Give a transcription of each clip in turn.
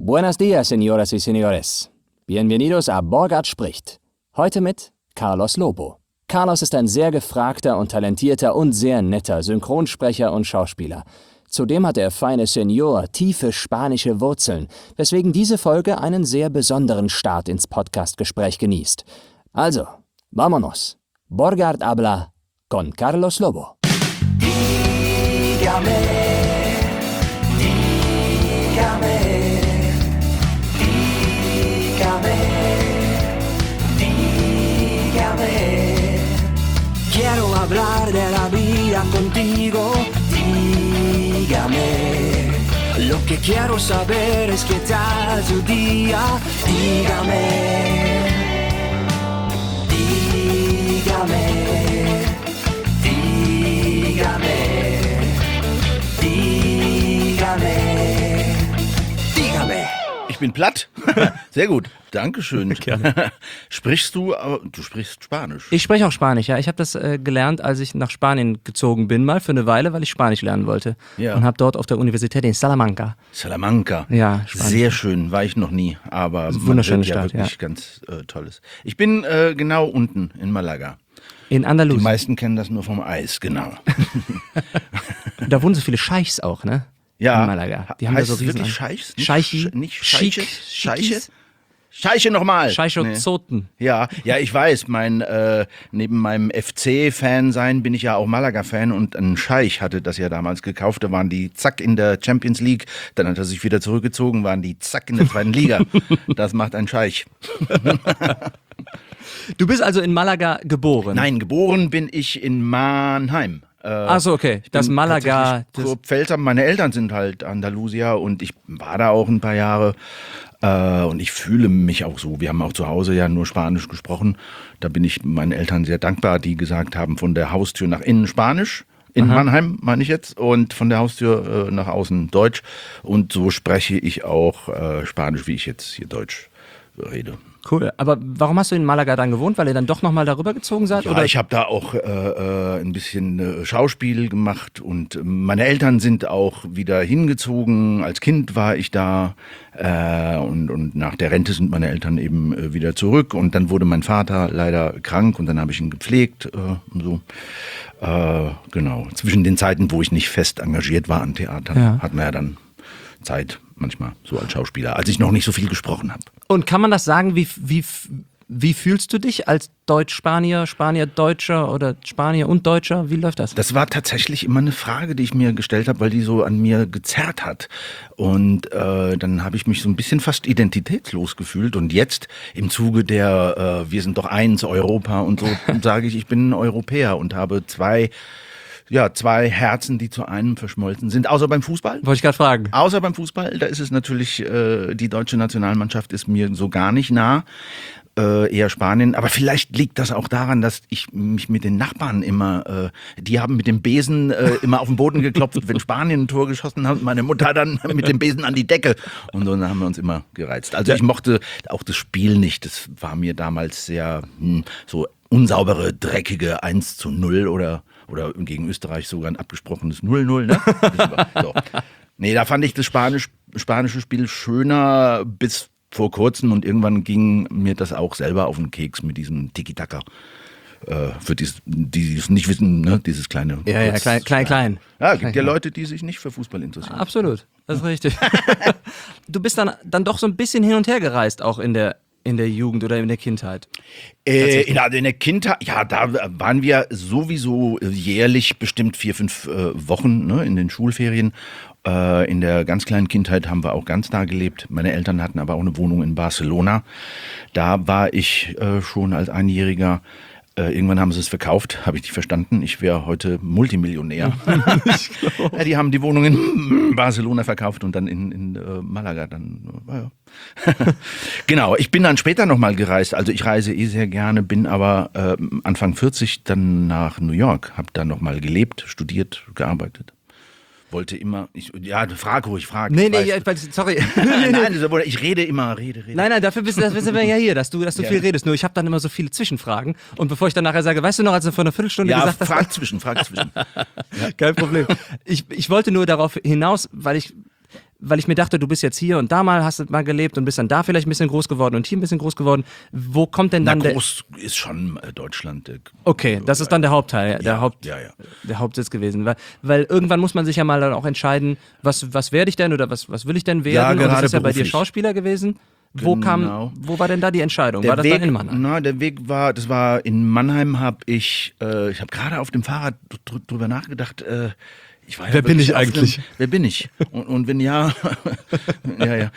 Buenos días, señoras y señores. Bienvenidos a Borgard spricht. Heute mit Carlos Lobo. Carlos ist ein sehr gefragter und talentierter und sehr netter Synchronsprecher und Schauspieler. Zudem hat der feine Senior tiefe spanische Wurzeln, weswegen diese Folge einen sehr besonderen Start ins Podcastgespräch genießt. Also, vámonos. Borgard habla con Carlos Lobo. Dígame, dígame, dígame, dígame. Quiero hablar de la vida contigo. Dígame, lo que quiero saber es qué tal tu día. Dígame, dígame, dígame, dígame, dígame. Ich bin platt. Sehr gut. Dankeschön. Gerne. Sprichst du sprichst Spanisch? Ich spreche auch Spanisch, ja. Ich habe das gelernt, als ich nach Spanien gezogen bin, mal für eine Weile, weil ich Spanisch lernen wollte. Ja. Und habe dort auf der Universität in Salamanca. Salamanca. Ja, Spanisch. Sehr schön, war ich noch nie, aber eine wunderschöne ja Stadt, wirklich ja. ganz Tolles. Ich bin genau unten in Malaga. In Die Andalusien. meisten kennen das nur vom Eis, genau. Da wohnen so viele Scheichs auch, ne? Ja. In Malaga. Die haben heißt da so es wirklich riesen- Scheichs? Scheichi? Nicht Scheiche? Schick? Scheiche? Schickis? Scheiche nochmal. Scheichozoten. Ja, ich weiß, neben meinem FC-Fan sein bin ich ja auch Malaga-Fan und ein Scheich hatte das ja damals gekauft, da waren die zack in der Champions League, dann hat er sich wieder zurückgezogen, waren die zack in der zweiten Liga. Das macht ein Scheich. Du bist also in Malaga geboren? Nein, geboren bin ich in Mannheim. Achso, okay. Das bin Malaga. tatsächlich Kurpfälzer. Meine Eltern sind halt Andalusier und ich war da auch ein paar Jahre. Und ich fühle mich auch so. Wir haben auch zu Hause ja nur Spanisch gesprochen. Da bin ich meinen Eltern sehr dankbar, die gesagt haben, von der Haustür nach innen Spanisch. In Mannheim meine ich jetzt. Und von der Haustür nach außen Deutsch. Und so spreche ich auch Spanisch, wie ich jetzt hier Deutsch rede. Cool. Aber warum hast du in Malaga dann gewohnt? Weil ihr dann doch nochmal darüber gezogen seid? Ja, oder? ich habe da auch ein bisschen Schauspiel gemacht und meine Eltern sind auch wieder hingezogen. Als Kind war ich da und nach der Rente sind meine Eltern eben wieder zurück und dann wurde mein Vater leider krank und dann habe ich ihn gepflegt und so. Genau, zwischen den Zeiten, wo ich nicht fest engagiert war an Theatern, hat man ja dann Zeit manchmal so als Schauspieler, als ich noch nicht so viel gesprochen habe. Und kann man das sagen, wie fühlst du dich als Deutsch-Spanier, Spanier-Deutscher oder Spanier und Deutscher? Wie läuft das? Das war tatsächlich immer eine Frage, die ich mir gestellt habe, weil die so an mir gezerrt hat. Und dann habe ich mich so ein bisschen fast identitätslos gefühlt. Und jetzt im Zuge der Wir sind doch eins, Europa und so, sage ich bin ein Europäer und habe zwei Herzen, die zu einem verschmolzen sind. Außer beim Fußball. Wollte ich gerade fragen. Außer beim Fußball, da ist es natürlich, die deutsche Nationalmannschaft ist mir so gar nicht nah. Eher Spanien, aber vielleicht liegt das auch daran, dass ich mich mit den Nachbarn immer, die haben mit dem Besen immer auf den Boden geklopft, wenn Spanien ein Tor geschossen hat, meine Mutter dann mit dem Besen an die Decke und so, dann haben wir uns immer gereizt. Also ich mochte auch das Spiel nicht, das war mir damals sehr so unsaubere, dreckige 1:0 oder gegen Österreich sogar ein abgesprochenes 0:0, ne? So. Nee, da fand ich das spanische Spiel schöner bis vor kurzem und irgendwann ging mir das auch selber auf den Keks mit diesem Tiki-Taka. Für die es nicht wissen, ne? Dieses kleine. Ja, klein. Ja, gibt ja Leute, die sich nicht für Fußball interessieren. Absolut, das ist richtig. Du bist dann doch so ein bisschen hin und her gereist, auch in der Jugend oder in der Kindheit? In der Kindheit, ja, da waren wir sowieso jährlich bestimmt 4-5 Wochen, ne, in den Schulferien. In der ganz kleinen Kindheit haben wir auch ganz da gelebt. Meine Eltern hatten aber auch eine Wohnung in Barcelona. Da war ich schon als Einjähriger. Irgendwann haben sie es verkauft, habe ich nicht verstanden. Ich wäre heute Multimillionär. Ja, die haben die Wohnung in Barcelona verkauft und dann in Malaga dann. Ja. Genau, ich bin dann später nochmal gereist. Also ich reise sehr gerne, bin aber Anfang 40 dann nach New York, habe da nochmal gelebt, studiert, gearbeitet. Wollte immer, frag ruhig. Nee, sorry. Nein, ich rede immer, rede. Nein, dafür sind wir ja hier, dass du viel redest. Nur ich habe dann immer so viele Zwischenfragen. Und bevor ich dann nachher sage, weißt du noch, als du vor einer Viertelstunde gesagt hast... frag zwischen. Ja. Kein Problem. Ich wollte nur darauf hinaus, weil weil ich mir dachte, du bist jetzt hier und da mal, hast du mal gelebt und bist dann da vielleicht ein bisschen groß geworden und hier ein bisschen groß geworden. Wo kommt denn dann groß ist schon Deutschland. Okay, das ist dann der Hauptteil, der Hauptsitz gewesen. Weil irgendwann muss man sich ja mal dann auch entscheiden, was werde ich denn oder was will ich denn werden? Ja, und das gerade ist ja bei dir beruflich. Schauspieler gewesen. Genau. Wo war denn da die Entscheidung? War das dann in Mannheim? Der Weg war, das war in Mannheim, habe ich habe gerade auf dem Fahrrad drüber nachgedacht, ich war ja Wer bin wirklich ich eigentlich? wer bin ich? Und wenn ja, ja.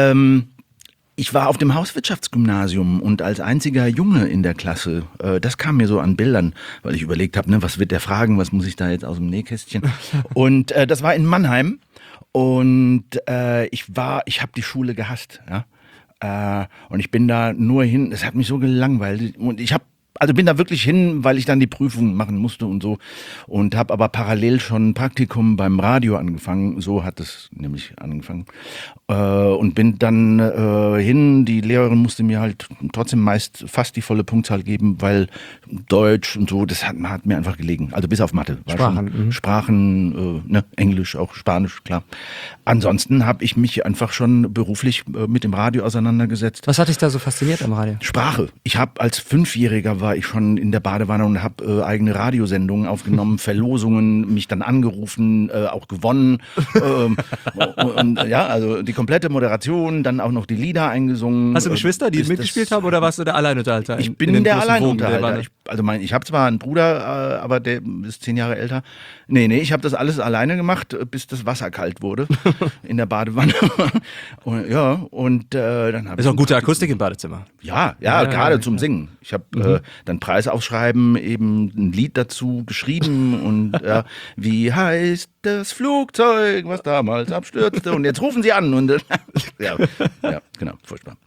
Ich war auf dem Hauswirtschaftsgymnasium und als einziger Junge in der Klasse, das kam mir so an Bildern, weil ich überlegt habe, ne, was wird der fragen, was muss ich da jetzt aus dem Nähkästchen? Und das war in Mannheim und ich habe die Schule gehasst, ja. Und ich bin da nur hin, es hat mich so gelangweilt und bin da wirklich hin, weil ich dann die Prüfung machen musste und so und habe aber parallel schon ein Praktikum beim Radio angefangen, so hat es nämlich angefangen und bin dann hin, die Lehrerin musste mir halt trotzdem meist fast die volle Punktzahl geben, weil Deutsch und so, das hat mir einfach gelegen, also bis auf Mathe. Sprachen, Englisch, auch Spanisch, klar. Ansonsten habe ich mich einfach schon beruflich mit dem Radio auseinandergesetzt. Was hat dich da so fasziniert am Radio? Sprache. Ich habe als Fünfjähriger war ich schon in der Badewanne und habe eigene Radiosendungen aufgenommen, Verlosungen, mich dann angerufen, auch gewonnen. Und ja, also die komplette Moderation, dann auch noch die Lieder eingesungen. Hast du Geschwister, die mitgespielt haben oder warst du der Alleinunterhalter? Ich bin der Alleinunterhalter. Ich habe zwar einen Bruder, aber der ist 10 Jahre älter. Nee, ich habe das alles alleine gemacht, bis das Wasser kalt wurde in der Badewanne. Und, dann habe ich... Ist auch gute Akustik im Badezimmer. Ja, gerade zum Singen. Ich habe dann Preisaufschreiben, eben ein Lied dazu geschrieben und wie heißt das Flugzeug, was damals abstürzte und jetzt rufen Sie an. Und ja, genau, furchtbar.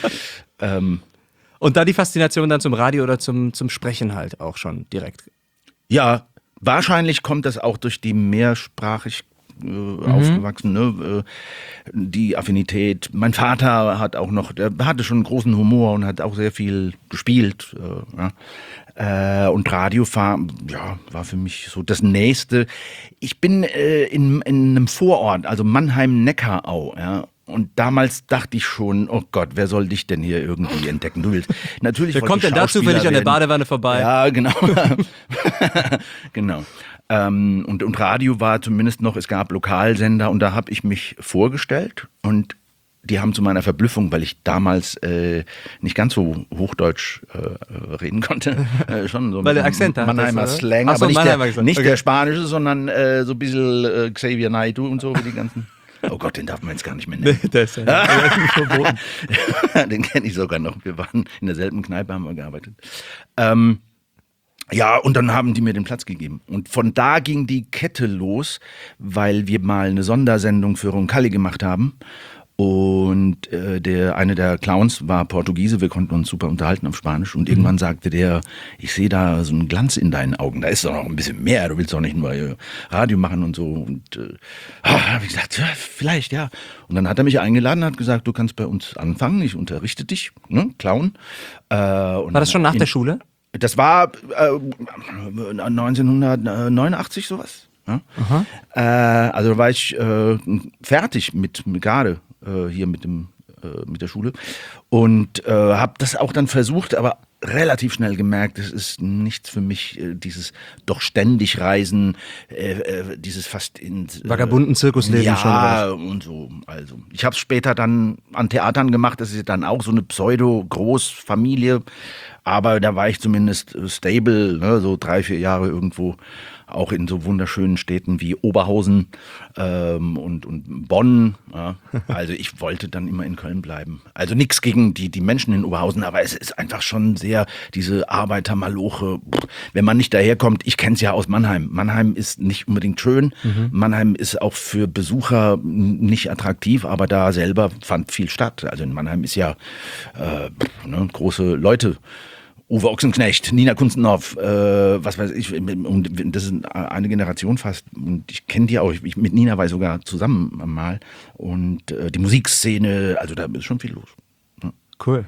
Und da die Faszination dann zum Radio oder zum Sprechen halt auch schon direkt. Ja, wahrscheinlich kommt das auch durch die mehrsprachig aufgewachsen, ne? Die Affinität. Mein Vater hat auch noch, der hatte schon einen großen Humor und hat auch sehr viel gespielt. Und Radio war für mich so das Nächste. Ich bin in einem Vorort, also Mannheim-Neckarau, ja. Und damals dachte ich schon, oh Gott, wer soll dich denn hier irgendwie entdecken? Du willst natürlich. Wer kommt denn da zufällig an der Badewanne vorbei? Ja, genau. Genau. Und Radio war zumindest noch, es gab Lokalsender und da habe ich mich vorgestellt und die haben zu meiner Verblüffung, weil ich damals nicht ganz so Hochdeutsch reden konnte, schon so weil der Akzent Mannheimer Slang, aber nicht der spanische, sondern so ein bisschen Xavier Naidoo und so wie die ganzen. Oh Gott, den darf man jetzt gar nicht mehr nennen. Nee, der ist ja verboten. Den kenne ich sogar noch. Wir waren in derselben Kneipe, haben wir gearbeitet. Ja, und dann haben die mir den Platz gegeben. Und von da ging die Kette los, weil wir mal eine Sondersendung für Roncalli gemacht haben. Und eine der Clowns war Portugiese, wir konnten uns super unterhalten auf Spanisch. Und irgendwann sagte der, ich sehe da so einen Glanz in deinen Augen, da ist doch noch ein bisschen mehr, du willst doch nicht nur Radio machen und so. Und habe ich gesagt, ja, vielleicht, ja. Und dann hat er mich eingeladen, hat gesagt, du kannst bei uns anfangen, ich unterrichte dich, ne, Clown. War das schon nach der Schule? Das war 1989 sowas. Ja? Also war ich fertig mit hier mit der Schule und habe das auch dann versucht, aber relativ schnell gemerkt, es ist nichts für mich, dieses doch ständig Reisen, dieses fast ins vagabunden Zirkusleben ja, schon. Ja, und so. Also ich habe es später dann an Theatern gemacht, das ist dann auch so eine Pseudo-Großfamilie, aber da war ich zumindest stable, ne, so 3-4 Jahre irgendwo, auch in so wunderschönen Städten wie Oberhausen und Bonn. Ja. Also ich wollte dann immer in Köln bleiben. Also nichts gegen die Menschen in Oberhausen, aber es ist einfach schon sehr diese Arbeitermaloche. Wenn man nicht daherkommt, ich kenne es ja aus Mannheim. Mannheim ist nicht unbedingt schön. Mannheim ist auch für Besucher nicht attraktiv, aber da selber fand viel statt. Also in Mannheim ist ja große Leute. Uwe Ochsenknecht, Nina Kunstendorf, was weiß ich, und das ist eine Generation fast, und ich kenne die auch, mit Nina war ich sogar zusammen mal, und die Musikszene, also da ist schon viel los. Ja. Cool.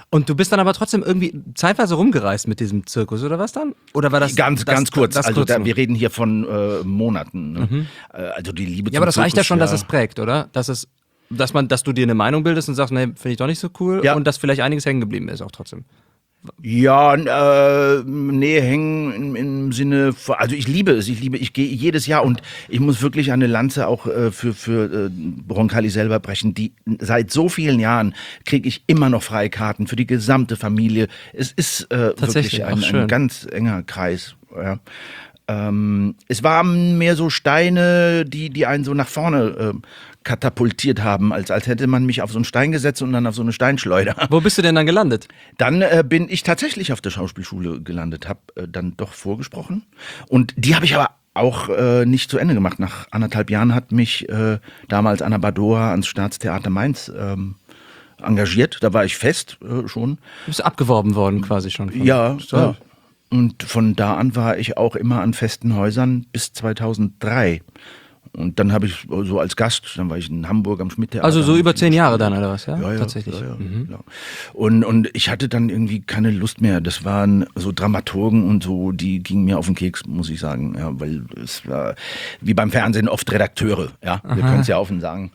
Und du bist dann aber trotzdem irgendwie zeitweise rumgereist mit diesem Zirkus, oder was dann? Oder war das ganz kurz? Wir reden hier von Monaten. Ne? Mhm. Also die Liebe zum Ja, aber das Zirkus, reicht ja schon, dass es prägt, oder? Dass du dir eine Meinung bildest und sagst, nee, finde ich doch nicht so cool. Ja. Und dass vielleicht einiges hängen geblieben ist auch trotzdem. Ja, nee, hängen im Sinne, also ich liebe es, ich gehe jedes Jahr und ich muss wirklich eine Lanze auch für Roncalli selber brechen. Seit so vielen Jahren kriege ich immer noch freie Karten für die gesamte Familie. Es ist wirklich ein ganz enger Kreis. Ja. Es waren mehr so Steine, die einen so nach vorne katapultiert haben, als hätte man mich auf so einen Stein gesetzt und dann auf so eine Steinschleuder. Wo bist du denn dann gelandet? Dann bin ich tatsächlich auf der Schauspielschule gelandet, habe dann doch vorgesprochen und die habe ich aber auch nicht zu Ende gemacht. Nach 1,5 Jahren hat mich damals Anna Badoa ans Staatstheater Mainz engagiert, da war ich fest schon. Du bist abgeworben worden quasi schon. Ja. Und von da an war ich auch immer an festen Häusern bis 2003. Und dann habe ich so als Gast, dann war ich in Hamburg am Schmidt-Theater. Also so über 10 Jahre dann, oder was? Ja, tatsächlich. Ja. Und ich hatte dann irgendwie keine Lust mehr. Das waren so Dramaturgen und so, die gingen mir auf den Keks, muss ich sagen. Ja, weil es war wie beim Fernsehen oft Redakteure. Ja, wir können es ja offen sagen.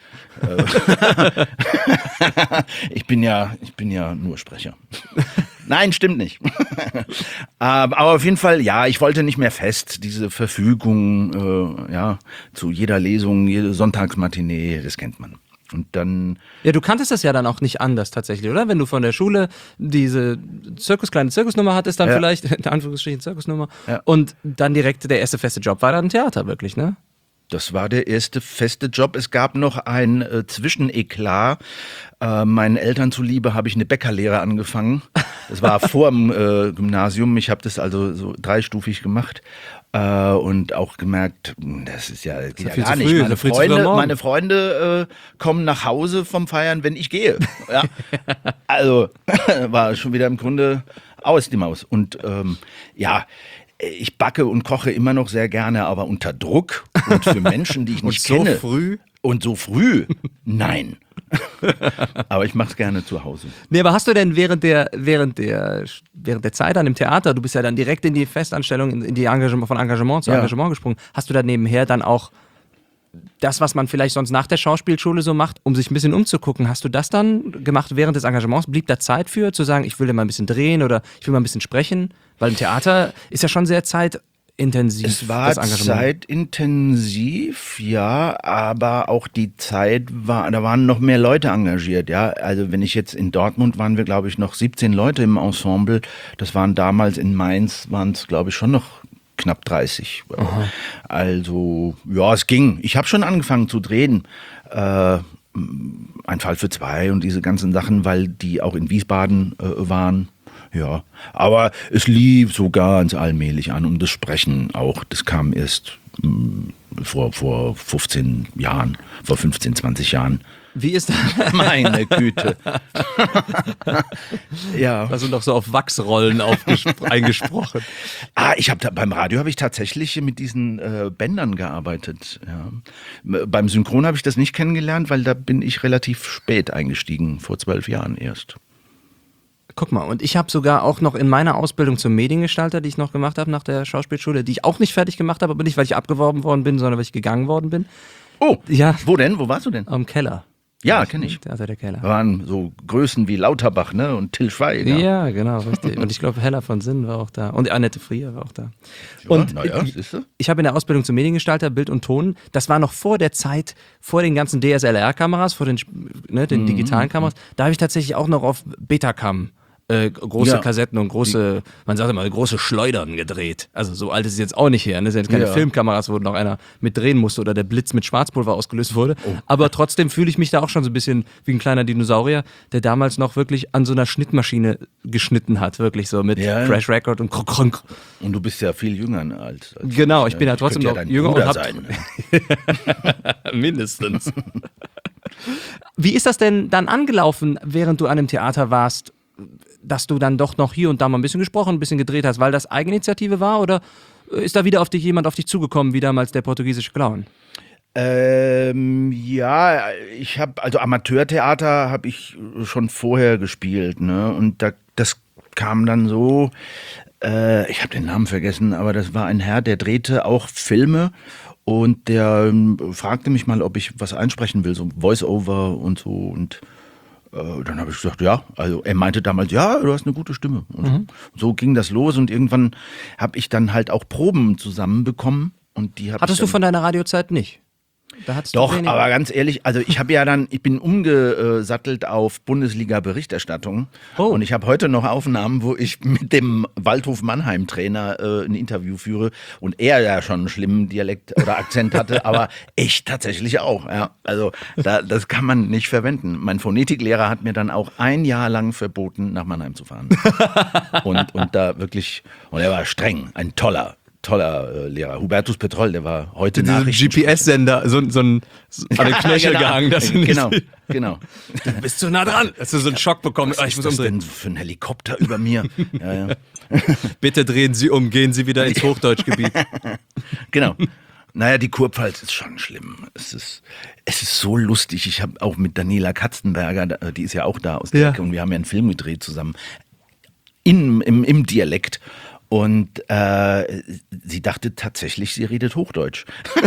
Ich bin ja nur Sprecher. Nein, stimmt nicht. Aber auf jeden Fall, ja, ich wollte nicht mehr fest. Diese Verfügung, zu jeder Lesung, jede Sonntagsmatinee, das kennt man. Und dann. Ja, du kanntest das ja dann auch nicht anders tatsächlich, oder? Wenn du von der Schule diese kleine Zirkusnummer hattest, dann vielleicht, in Anführungsstrichen Zirkusnummer, und dann direkt der erste feste Job war dann Theater, wirklich, ne? Das war der erste feste Job. Es gab noch ein Zwischeneklat. Meinen Eltern zuliebe habe ich eine Bäckerlehre angefangen. Das war vor dem Gymnasium. Ich habe das also so 3-stufig gemacht und auch gemerkt, das ist ja, geht ja gar nicht. Meine Freunde kommen nach Hause vom Feiern, wenn ich gehe. Ja. Also war schon wieder im Grunde aus die Maus. Und ich backe und koche immer noch sehr gerne, aber unter Druck und für Menschen, die ich nicht kenne. Und so früh? Nein. Aber ich mache es gerne zu Hause. Nee, aber hast du denn während der Zeit an dem Theater, du bist ja dann direkt in die Festanstellung, in die von Engagement zu Engagement gesprungen, hast du da nebenher dann auch das, was man vielleicht sonst nach der Schauspielschule so macht, um sich ein bisschen umzugucken, hast du das dann gemacht während des Engagements? Blieb da Zeit für, zu sagen, ich will mal ein bisschen drehen oder ich will mal ein bisschen sprechen? Weil im Theater ist ja schon sehr zeitintensiv. Es war zeitintensiv, ja, aber auch die Zeit da waren noch mehr Leute engagiert, ja. Also wenn ich jetzt in Dortmund waren wir, glaube ich, noch 17 Leute im Ensemble. Das waren damals in Mainz, waren es, glaube ich, schon noch knapp 30. Aha. Also, ja, es ging. Ich habe schon angefangen zu drehen. Ein Fall für 2 und diese ganzen Sachen, weil die auch in Wiesbaden waren. Ja, aber es lief so ganz allmählich an und das Sprechen auch, das kam erst vor 15 Jahren, vor 15, 20 Jahren. Wie ist das? Meine Güte. Ja. Also noch so auf Wachsrollen eingesprochen. Beim Radio habe ich tatsächlich mit diesen Bändern gearbeitet. Ja. Beim Synchron habe ich das nicht kennengelernt, weil da bin ich relativ spät eingestiegen, vor 12 Jahren erst. Guck mal, und ich habe sogar auch noch in meiner Ausbildung zum Mediengestalter, die ich noch gemacht habe nach der Schauspielschule, die ich auch nicht fertig gemacht habe, aber nicht, weil ich abgeworben worden bin, sondern weil ich gegangen worden bin. Oh, ja. Wo denn? Wo warst du denn? Am Keller. Ja, kenne ich. Also der Keller. Da waren so Größen wie Lauterbach, ne? Und Till Schweiger. Ja, genau, richtig. Und ich glaube, Hella von Sinn war auch da. Und Annette Frier war auch da. Ja, und siehst du? Ich habe in der Ausbildung zum Mediengestalter Bild und Ton, das war noch vor der Zeit, vor den ganzen DSLR-Kameras, vor den digitalen Kameras, da habe ich tatsächlich auch noch auf Betacam große Kassetten und große, man sagt immer, große Schleudern gedreht. Also so alt ist es jetzt auch nicht her. Ne? Es sind jetzt keine Filmkameras, wo noch einer mit drehen musste oder der Blitz mit Schwarzpulver ausgelöst wurde. Oh. Aber trotzdem fühle ich mich da auch schon so ein bisschen wie ein kleiner Dinosaurier, der damals noch wirklich an so einer Schnittmaschine geschnitten hat. Wirklich so mit Crash Record und Kronk. Und du bist ja viel jünger als genau, ich bin ja trotzdem noch jünger und sein. Mindestens. Wie ist das denn dann angelaufen, während du an dem Theater warst, dass du dann doch noch hier und da mal ein bisschen gesprochen, ein bisschen gedreht hast, weil das Eigeninitiative war oder ist da wieder jemand auf dich zugekommen, wie damals der portugiesische Clown? Ja, ich habe, also Amateurtheater habe ich schon vorher gespielt, ne? Und das kam dann so, ich habe den Namen vergessen, aber das war ein Herr, der drehte auch Filme und der fragte mich mal, ob ich was einsprechen will, so Voice-Over und so. Und dann habe ich gesagt, ja. Also er meinte damals, ja, du hast eine gute Stimme. Und so ging das los und irgendwann habe ich dann halt auch Proben zusammenbekommen. Und die Hattest du von deiner Radiozeit nicht? Da hattest du Doch, weniger. aber ganz ehrlich, also ich bin umgesattelt auf Bundesliga-Berichterstattung und ich habe heute noch Aufnahmen, wo ich mit dem Waldhof Mannheim-Trainer ein Interview führe und er ja schon einen schlimmen Dialekt oder Akzent hatte, aber ich tatsächlich auch. Ja. Also das kann man nicht verwenden. Mein Phonetiklehrer hat mir dann auch ein Jahr lang verboten, nach Mannheim zu fahren. und da wirklich, und er war streng, ein toller Lehrer. Hubertus Petroll, der war heute Nachrichtensprecher. GPS-Sender, so an den Knöchel gehangen. Dass du nicht Genau. Du bist zu nah dran. Dass du so einen Schock bekommst. Was Ich muss ist das umdrehen. denn für ein Helikopter über mir? Ja. Bitte drehen Sie um, gehen Sie wieder ins Hochdeutschgebiet. Genau. Naja, die Kurpfalz ist schon schlimm. Es ist so lustig. Ich habe auch mit Daniela Katzenberger, die ist ja auch da aus der Ecke, und wir haben ja einen Film gedreht zusammen. Im Dialekt. Und sie dachte tatsächlich, sie redet Hochdeutsch.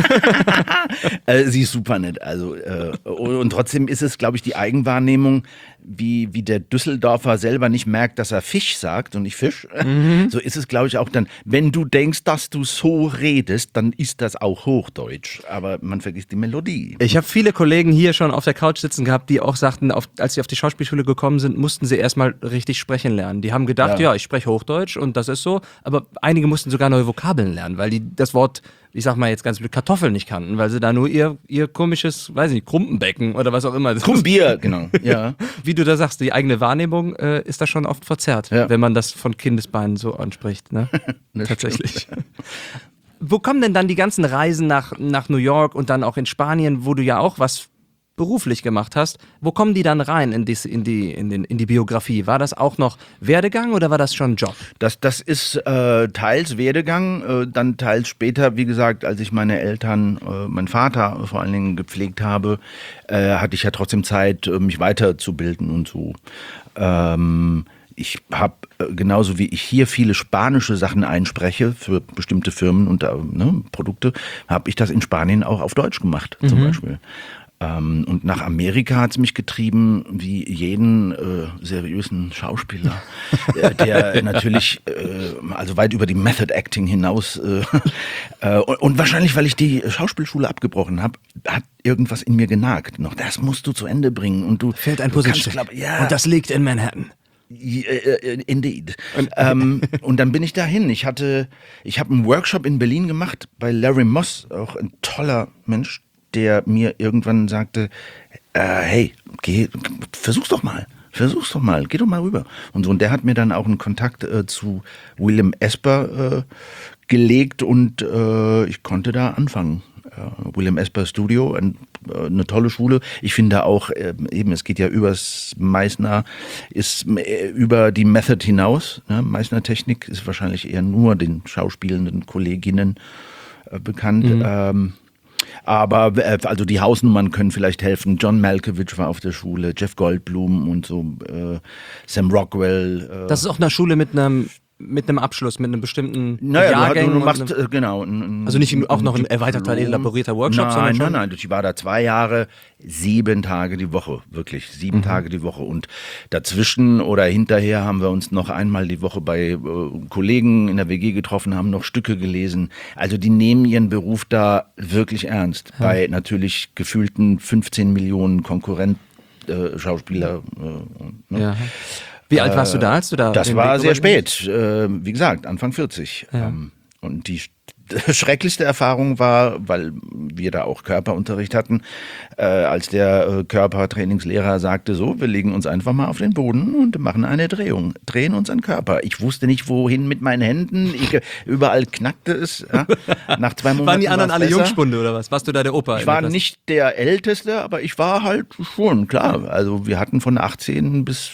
Sie ist super nett. Also, und trotzdem ist es, glaube ich, die Eigenwahrnehmung, wie der Düsseldorfer selber nicht merkt, dass er Fisch sagt und nicht Fisch. So ist es, glaube ich, auch dann, wenn du denkst, dass du so redest, dann ist das auch Hochdeutsch. Aber man vergisst die Melodie. Ich habe viele Kollegen hier schon auf der Couch sitzen gehabt, die auch sagten, als sie auf die Schauspielschule gekommen sind, mussten sie erstmal richtig sprechen lernen. Die haben gedacht, ja ich spreche Hochdeutsch und das ist so. Aber einige mussten sogar neue Vokabeln lernen, weil die das Wort, ich sag mal jetzt ganz blöd, Kartoffeln nicht kannten, weil sie da nur ihr komisches, weiß ich nicht, Krumpenbecken oder was auch immer. Krumbier, genau. Ja. Wie du da sagst, die eigene Wahrnehmung ist da schon oft verzerrt, wenn man das von Kindesbeinen so anspricht. Ne? Tatsächlich. Wo kommen denn dann die ganzen Reisen nach New York und dann auch in Spanien, wo du ja auch was beruflich gemacht hast, wo kommen die dann rein in die Biografie? War das auch noch Werdegang oder war das schon Job? Das ist teils Werdegang, dann teils später, wie gesagt, als ich meine Eltern, meinen Vater vor allen Dingen gepflegt habe, hatte ich ja trotzdem Zeit, mich weiterzubilden und so. Ich habe, genauso wie ich hier viele spanische Sachen einspreche für bestimmte Firmen und Produkte, habe ich das in Spanien auch auf Deutsch gemacht, zum Beispiel. Und nach Amerika hat es mich getrieben, wie jeden seriösen Schauspieler, der natürlich also weit über die Method Acting hinaus und wahrscheinlich, weil ich die Schauspielschule abgebrochen habe, hat irgendwas in mir genagt. Noch das musst du zu Ende bringen und du fehlt ein Puzzlestück. Und das liegt in Manhattan. Indeed. Und dann bin ich dahin. Ich habe einen Workshop in Berlin gemacht bei Larry Moss, auch ein toller Mensch, der mir irgendwann sagte, hey, versuch's doch mal, geh doch mal rüber. Und so, und der hat mir dann auch einen Kontakt zu William Esper gelegt und ich konnte da anfangen. William Esper Studio, eine tolle Schule. Ich finde auch, eben, es geht ja übers Meißner, ist über die Method hinaus. Ne? Meißner Technik ist wahrscheinlich eher nur den schauspielenden Kolleginnen bekannt. Aber also die Hausnummern können vielleicht helfen. John Malkovich war auf der Schule, Jeff Goldblum und so, Sam Rockwell. Das ist auch eine Schule mit einem Abschluss, mit einem bestimmten Jahrgang. Du machst, genau. Also nicht auch noch ein erweiterter, elaborierter Workshop, sondern Nein, ich war da 2 Jahre, 7 Tage die Woche, wirklich 7 Tage die Woche. Und dazwischen oder hinterher haben wir uns noch einmal die Woche bei Kollegen in der WG getroffen, haben noch Stücke gelesen. Also die nehmen ihren Beruf da wirklich ernst. Ja. Bei natürlich gefühlten 15 Millionen Konkurrent-Schauspieler. Ja. Wie alt warst du da, als du da? Das war sehr spät, wie gesagt, Anfang 40. Ja. Und die schrecklichste Erfahrung war, weil wir da auch Körperunterricht hatten, als der Körpertrainingslehrer sagte, so, wir legen uns einfach mal auf den Boden und machen eine Drehung, drehen unseren Körper. Ich wusste nicht, wohin mit meinen Händen, überall knackte es. Ja. Nach 2 Monaten waren die anderen alle Jungspunde oder was? Warst du da der Opa? Ich war nicht der Älteste, aber ich war halt schon, klar. Also wir hatten von 18 bis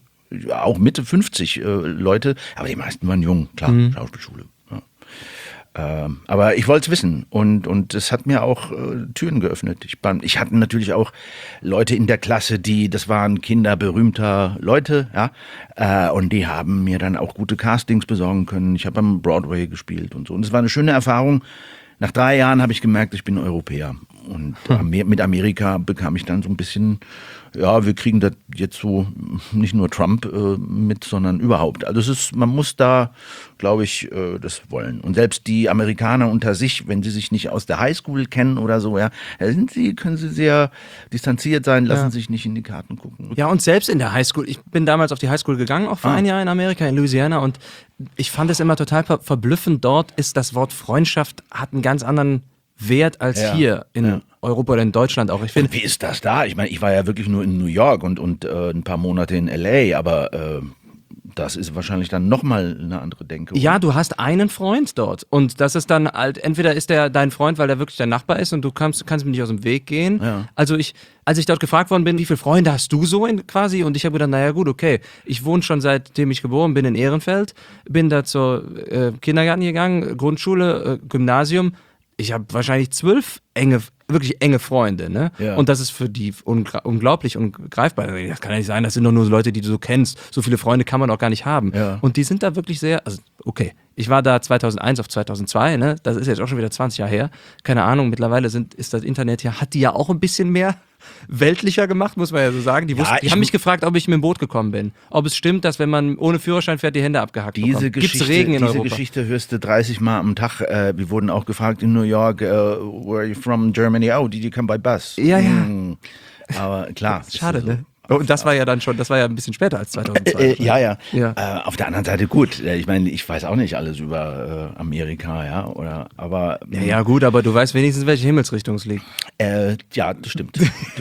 auch Mitte 50 Leute, aber die meisten waren jung, klar, Schauspielschule. Ja. Aber ich wollte es wissen und es hat mir auch Türen geöffnet. Ich hatte natürlich auch Leute in der Klasse, das waren Kinder berühmter Leute, ja, und die haben mir dann auch gute Castings besorgen können. Ich habe am Broadway gespielt und so. Und es war eine schöne Erfahrung. Nach 3 Jahren habe ich gemerkt, ich bin Europäer. Und mit Amerika bekam ich dann so ein bisschen, ja, wir kriegen das jetzt so nicht nur Trump mit, sondern überhaupt. Also man muss da, glaube ich, das wollen. Und selbst die Amerikaner unter sich, wenn sie sich nicht aus der Highschool kennen oder so, ja, können sie sehr distanziert sein, lassen sich nicht in die Karten gucken. Ja, und selbst in der Highschool, ich bin damals auf die Highschool gegangen, auch für ein Jahr in Amerika, in Louisiana, und ich fand es immer total verblüffend. Dort ist das Wort Freundschaft, hat einen ganz anderen Wert als hier in Europa oder in Deutschland auch. Ich finde, wie ist das da? Ich meine, ich war ja wirklich nur in New York und ein paar Monate in LA, aber das ist wahrscheinlich dann nochmal eine andere Denke. Ja, du hast einen Freund dort und das ist dann halt, entweder ist der dein Freund, weil der wirklich dein Nachbar ist und du kannst mir nicht aus dem Weg gehen. Ja. Also als ich dort gefragt worden bin, wie viele Freunde hast du so quasi, und ich habe gedacht, naja gut, okay, ich wohne schon seitdem ich geboren bin in Ehrenfeld, bin da zur Kindergarten gegangen, Grundschule, Gymnasium. Ich habe wahrscheinlich 12 wirklich enge Freunde, ne? Ja. Und das ist für die unglaublich ungreifbar. Das kann ja nicht sein, das sind doch nur Leute, die du so kennst. So viele Freunde kann man auch gar nicht haben. Ja. Und die sind da wirklich sehr, also okay, ich war da 2001 auf 2002, ne? Das ist jetzt auch schon wieder 20 Jahre her. Keine Ahnung, mittlerweile ist das Internet ja, hat die ja auch ein bisschen mehr weltlicher gemacht, muss man ja so sagen. Die haben mich gefragt, ob ich mit dem Boot gekommen bin. Ob es stimmt, dass wenn man ohne Führerschein fährt, die Hände abgehackt bekommt. Gibt's Regen in Europa? Diese Geschichte hörst du 30 Mal am Tag. Wir wurden auch gefragt in New York, where are you from Germany? Oh, did you come by bus? Ja. Aber klar. Schade, ne? Und das war ja dann schon, das war ja ein bisschen später als 2002. Ja. Auf der anderen Seite gut. Ich meine, ich weiß auch nicht alles über Amerika, ja, aber. Ja, gut, aber du weißt wenigstens, welche Himmelsrichtung es liegt. Ja, das stimmt.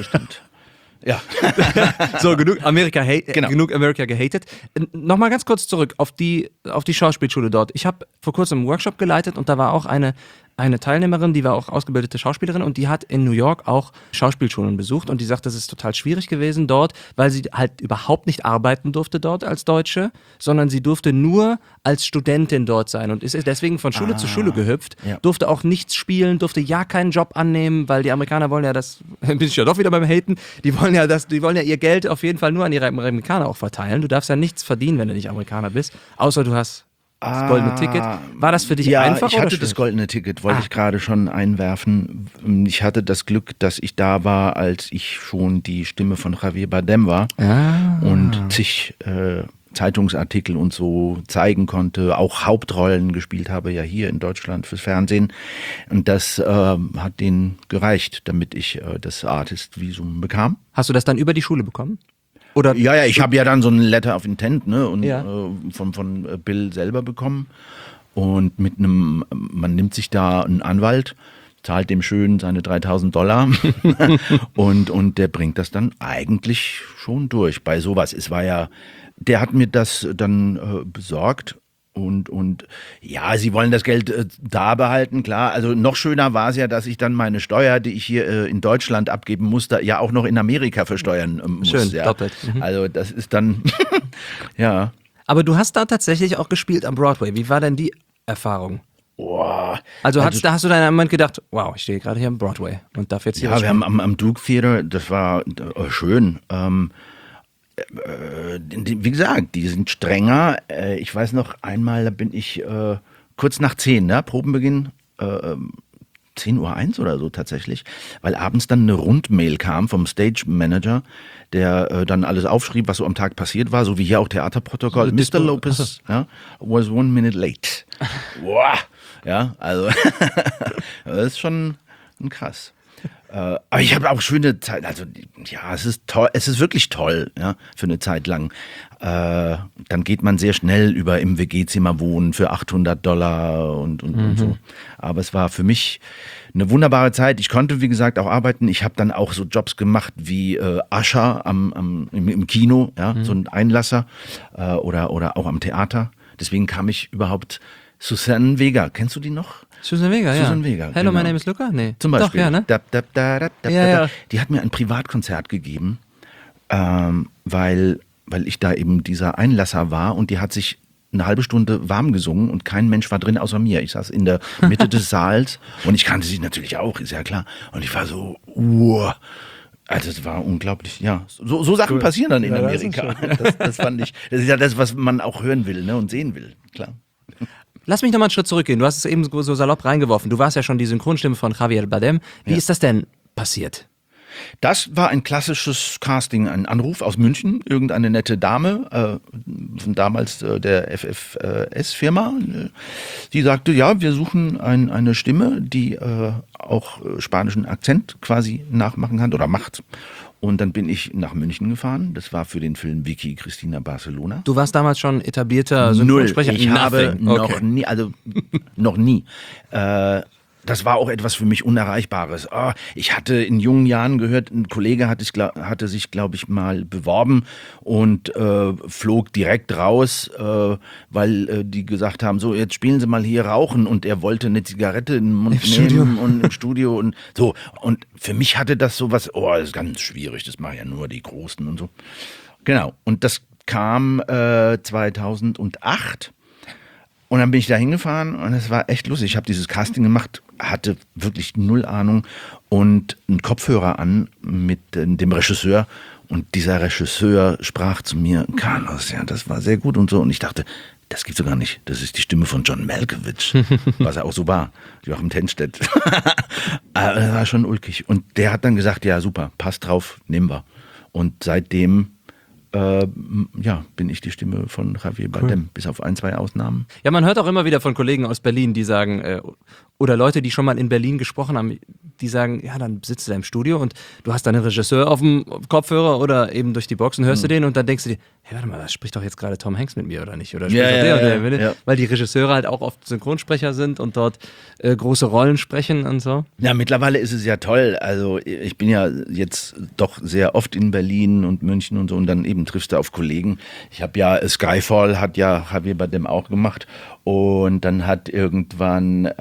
Ja. So, genug Amerika gehatet. Nochmal ganz kurz zurück auf die Schauspielschule dort. Ich habe vor kurzem einen Workshop geleitet und da war auch eine Teilnehmerin, die war auch ausgebildete Schauspielerin und die hat in New York auch Schauspielschulen besucht und die sagt, das ist total schwierig gewesen dort, weil sie halt überhaupt nicht arbeiten durfte dort als Deutsche, sondern sie durfte nur als Studentin dort sein und ist deswegen von Schule zu Schule gehüpft, durfte auch nichts spielen, durfte ja keinen Job annehmen, weil die Amerikaner wollen ja das, bin ich ja doch wieder beim Haten, die wollen ja ihr Geld auf jeden Fall nur an ihre Amerikaner auch verteilen. Du darfst ja nichts verdienen, wenn du nicht Amerikaner bist, außer du hast das goldene Ticket. War das für dich einfach? Ja, ich hatte das goldene Ticket, wollte ich gerade schon einwerfen. Ich hatte das Glück, dass ich da war, als ich schon die Stimme von Javier Bardem war und zig Zeitungsartikel und so zeigen konnte, auch Hauptrollen gespielt habe, ja hier in Deutschland fürs Fernsehen. Und das hat denen gereicht, damit ich das Artist-Visum bekam. Hast du das dann über die Schule bekommen? Oder ja, ich habe ja dann so ein Letter of Intent, ne, und von Bill selber bekommen und man nimmt sich da einen Anwalt, zahlt dem schön seine $3.000 und der bringt das dann eigentlich schon durch bei sowas. Der hat mir das dann besorgt. Und ja, sie wollen das Geld da behalten, klar. Also noch schöner war es ja, dass ich dann meine Steuer, die ich hier in Deutschland abgeben musste, ja auch noch in Amerika versteuern muss. Schön, ja. doppelt. Also das ist dann, ja. Aber du hast da tatsächlich auch gespielt am Broadway. Wie war denn die Erfahrung? Also hast du da in einem Moment gedacht, wow, ich stehe gerade hier am Broadway und darf jetzt hier wir haben am Duke Theater, das war schön. Wie gesagt, die sind strenger. Ich weiß noch einmal, da bin ich kurz nach 10, ne? Probenbeginn, 10:01 Uhr oder so tatsächlich, weil abends dann eine Rundmail kam vom Stage Manager, der dann alles aufschrieb, was so am Tag passiert war, so wie hier auch Theaterprotokoll. Mr. Lopez was 1 minute late. Wow. Ja, also das ist schon krass. Aber ich habe auch schöne Zeit, also ja, es ist toll, es ist wirklich toll, ja, für eine Zeit lang. Dann geht man sehr schnell über im WG-Zimmer wohnen für $800 und so. Aber es war für mich eine wunderbare Zeit. Ich konnte, wie gesagt, auch arbeiten. Ich habe dann auch so Jobs gemacht wie Usher im Kino, ja, so ein Einlasser oder auch am Theater. Deswegen kam ich überhaupt. Susanne Vega, kennst du die noch? Susan Vega, ja. Susan Vega, Hello, my name is Luca? Nee. Zum Beispiel. Doch, ja, ne? Ja. Die hat mir ein Privatkonzert gegeben, weil ich da eben dieser Einlasser war und die hat sich eine halbe Stunde warm gesungen und kein Mensch war drin außer mir. Ich saß in der Mitte des Saals und ich kannte sie natürlich auch, ist ja klar. Und ich war so, also es war unglaublich, ja. So Sachen passieren dann in Amerika. Das fand ich, das ist ja das, was man auch hören will, ne, und sehen will, klar. Lass mich nochmal einen Schritt zurückgehen. Du hast es eben so salopp reingeworfen. Du warst ja schon die Synchronstimme von Javier Bardem. Wie ist das denn passiert? Das war ein klassisches Casting, ein Anruf aus München, irgendeine nette Dame, von damals der FFS-Firma, die sagte, ja, wir suchen eine Stimme, die auch spanischen Akzent quasi nachmachen kann oder macht. Und dann bin ich nach München gefahren. Das war für den Film Vicky Cristina Barcelona. Du warst damals schon etablierter Synchronsprecher? Ich habe noch nie. Das war auch etwas für mich Unerreichbares. Ich hatte in jungen Jahren gehört, ein Kollege hatte sich, glaube ich, mal beworben und flog direkt raus, weil die gesagt haben, so, jetzt spielen Sie mal hier Rauchen, und er wollte eine Zigarette in den Mund nehmen und im Studio und so. Und für mich hatte das sowas, das ist ganz schwierig, das machen ja nur die Großen und so. Genau, und das kam 2008. Und dann bin ich da hingefahren und es war echt lustig. Ich habe dieses Casting gemacht, hatte wirklich null Ahnung und einen Kopfhörer an mit dem Regisseur. Und dieser Regisseur sprach zu mir, Carlos, ja, das war sehr gut und so. Und ich dachte, das gibt's doch gar nicht. Das ist die Stimme von John Malkovich, was er auch so war. Joachim Tenstedt. Aber das war schon ulkig. Und der hat dann gesagt, ja super, passt drauf, nehmen wir. Und seitdem bin ich die Stimme von Javier Bardem, bis auf 1, 2 Ausnahmen. Ja, man hört auch immer wieder von Kollegen aus Berlin, die sagen, oder Leute, die schon mal in Berlin gesprochen haben, die sagen, ja, dann sitzt du da im Studio und du hast da einen Regisseur auf dem Kopfhörer oder eben durch die Boxen hörst du den und dann denkst du dir, hey, warte mal, das spricht doch jetzt gerade Tom Hanks mit mir oder nicht? Oder spricht doch der. Weil die Regisseure halt auch oft Synchronsprecher sind und dort große Rollen sprechen und so. Ja, mittlerweile ist es ja toll. Also ich bin ja jetzt doch sehr oft in Berlin und München und so und dann eben triffst du auf Kollegen. Ich habe ja, Skyfall hat ja Javier Bardem auch gemacht und dann hat irgendwann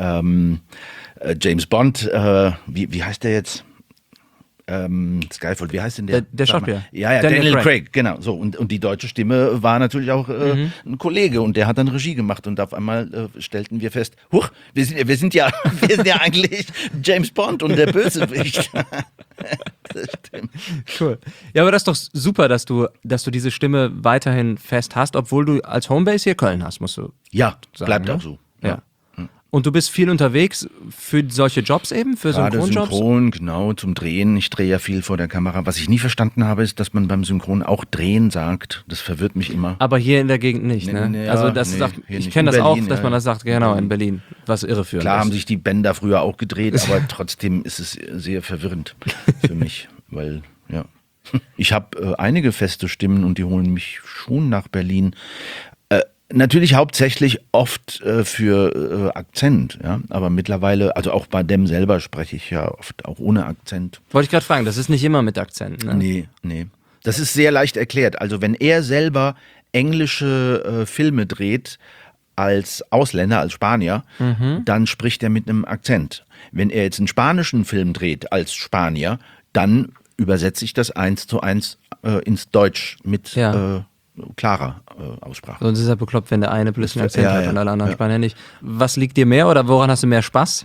James Bond, wie heißt der jetzt? Skyfall, wie heißt denn der? Der Schauspieler. Ja, Daniel Craig, genau. So, und die deutsche Stimme war natürlich auch ein Kollege und der hat dann Regie gemacht und auf einmal stellten wir fest, huch, wir sind ja eigentlich James Bond und der Bösewicht. Das stimmt. Cool. Ja, aber das ist doch super, dass du diese Stimme weiterhin fest hast, obwohl du als Homebase hier Köln hast, musst du sagen. Bleibt ne? auch so. Ja. Und du bist viel unterwegs für solche Jobs eben, für Synchronjobs? Synchron, genau, zum Drehen. Ich drehe ja viel vor der Kamera. Was ich nie verstanden habe, ist, dass man beim Synchron auch drehen sagt. Das verwirrt mich immer. Aber hier in der Gegend nicht, ne? Ich kenne das auch, dass man das sagt, genau, in Berlin. Was irreführend Klar ist. haben sich die Bänder früher auch gedreht, aber trotzdem ist es sehr verwirrend für mich, weil, ja. Ich habe einige feste Stimmen und die holen mich schon nach Berlin. Natürlich hauptsächlich oft für Akzent, ja, aber mittlerweile, also auch bei dem selber spreche ich ja oft auch ohne Akzent. Wollte ich gerade fragen, das ist nicht immer mit Akzent, ne? Nee. Das ist sehr leicht erklärt. Also wenn er selber englische Filme dreht als Ausländer, als Spanier, dann spricht er mit einem Akzent. Wenn er jetzt einen spanischen Film dreht als Spanier, dann übersetze ich das 1:1 ins Deutsch mit klarer Aussprache. Sonst ist er bekloppt, wenn der eine plötzlich einen Akzent hat und alle anderen Spanier nicht. Was liegt dir mehr oder woran hast du mehr Spaß?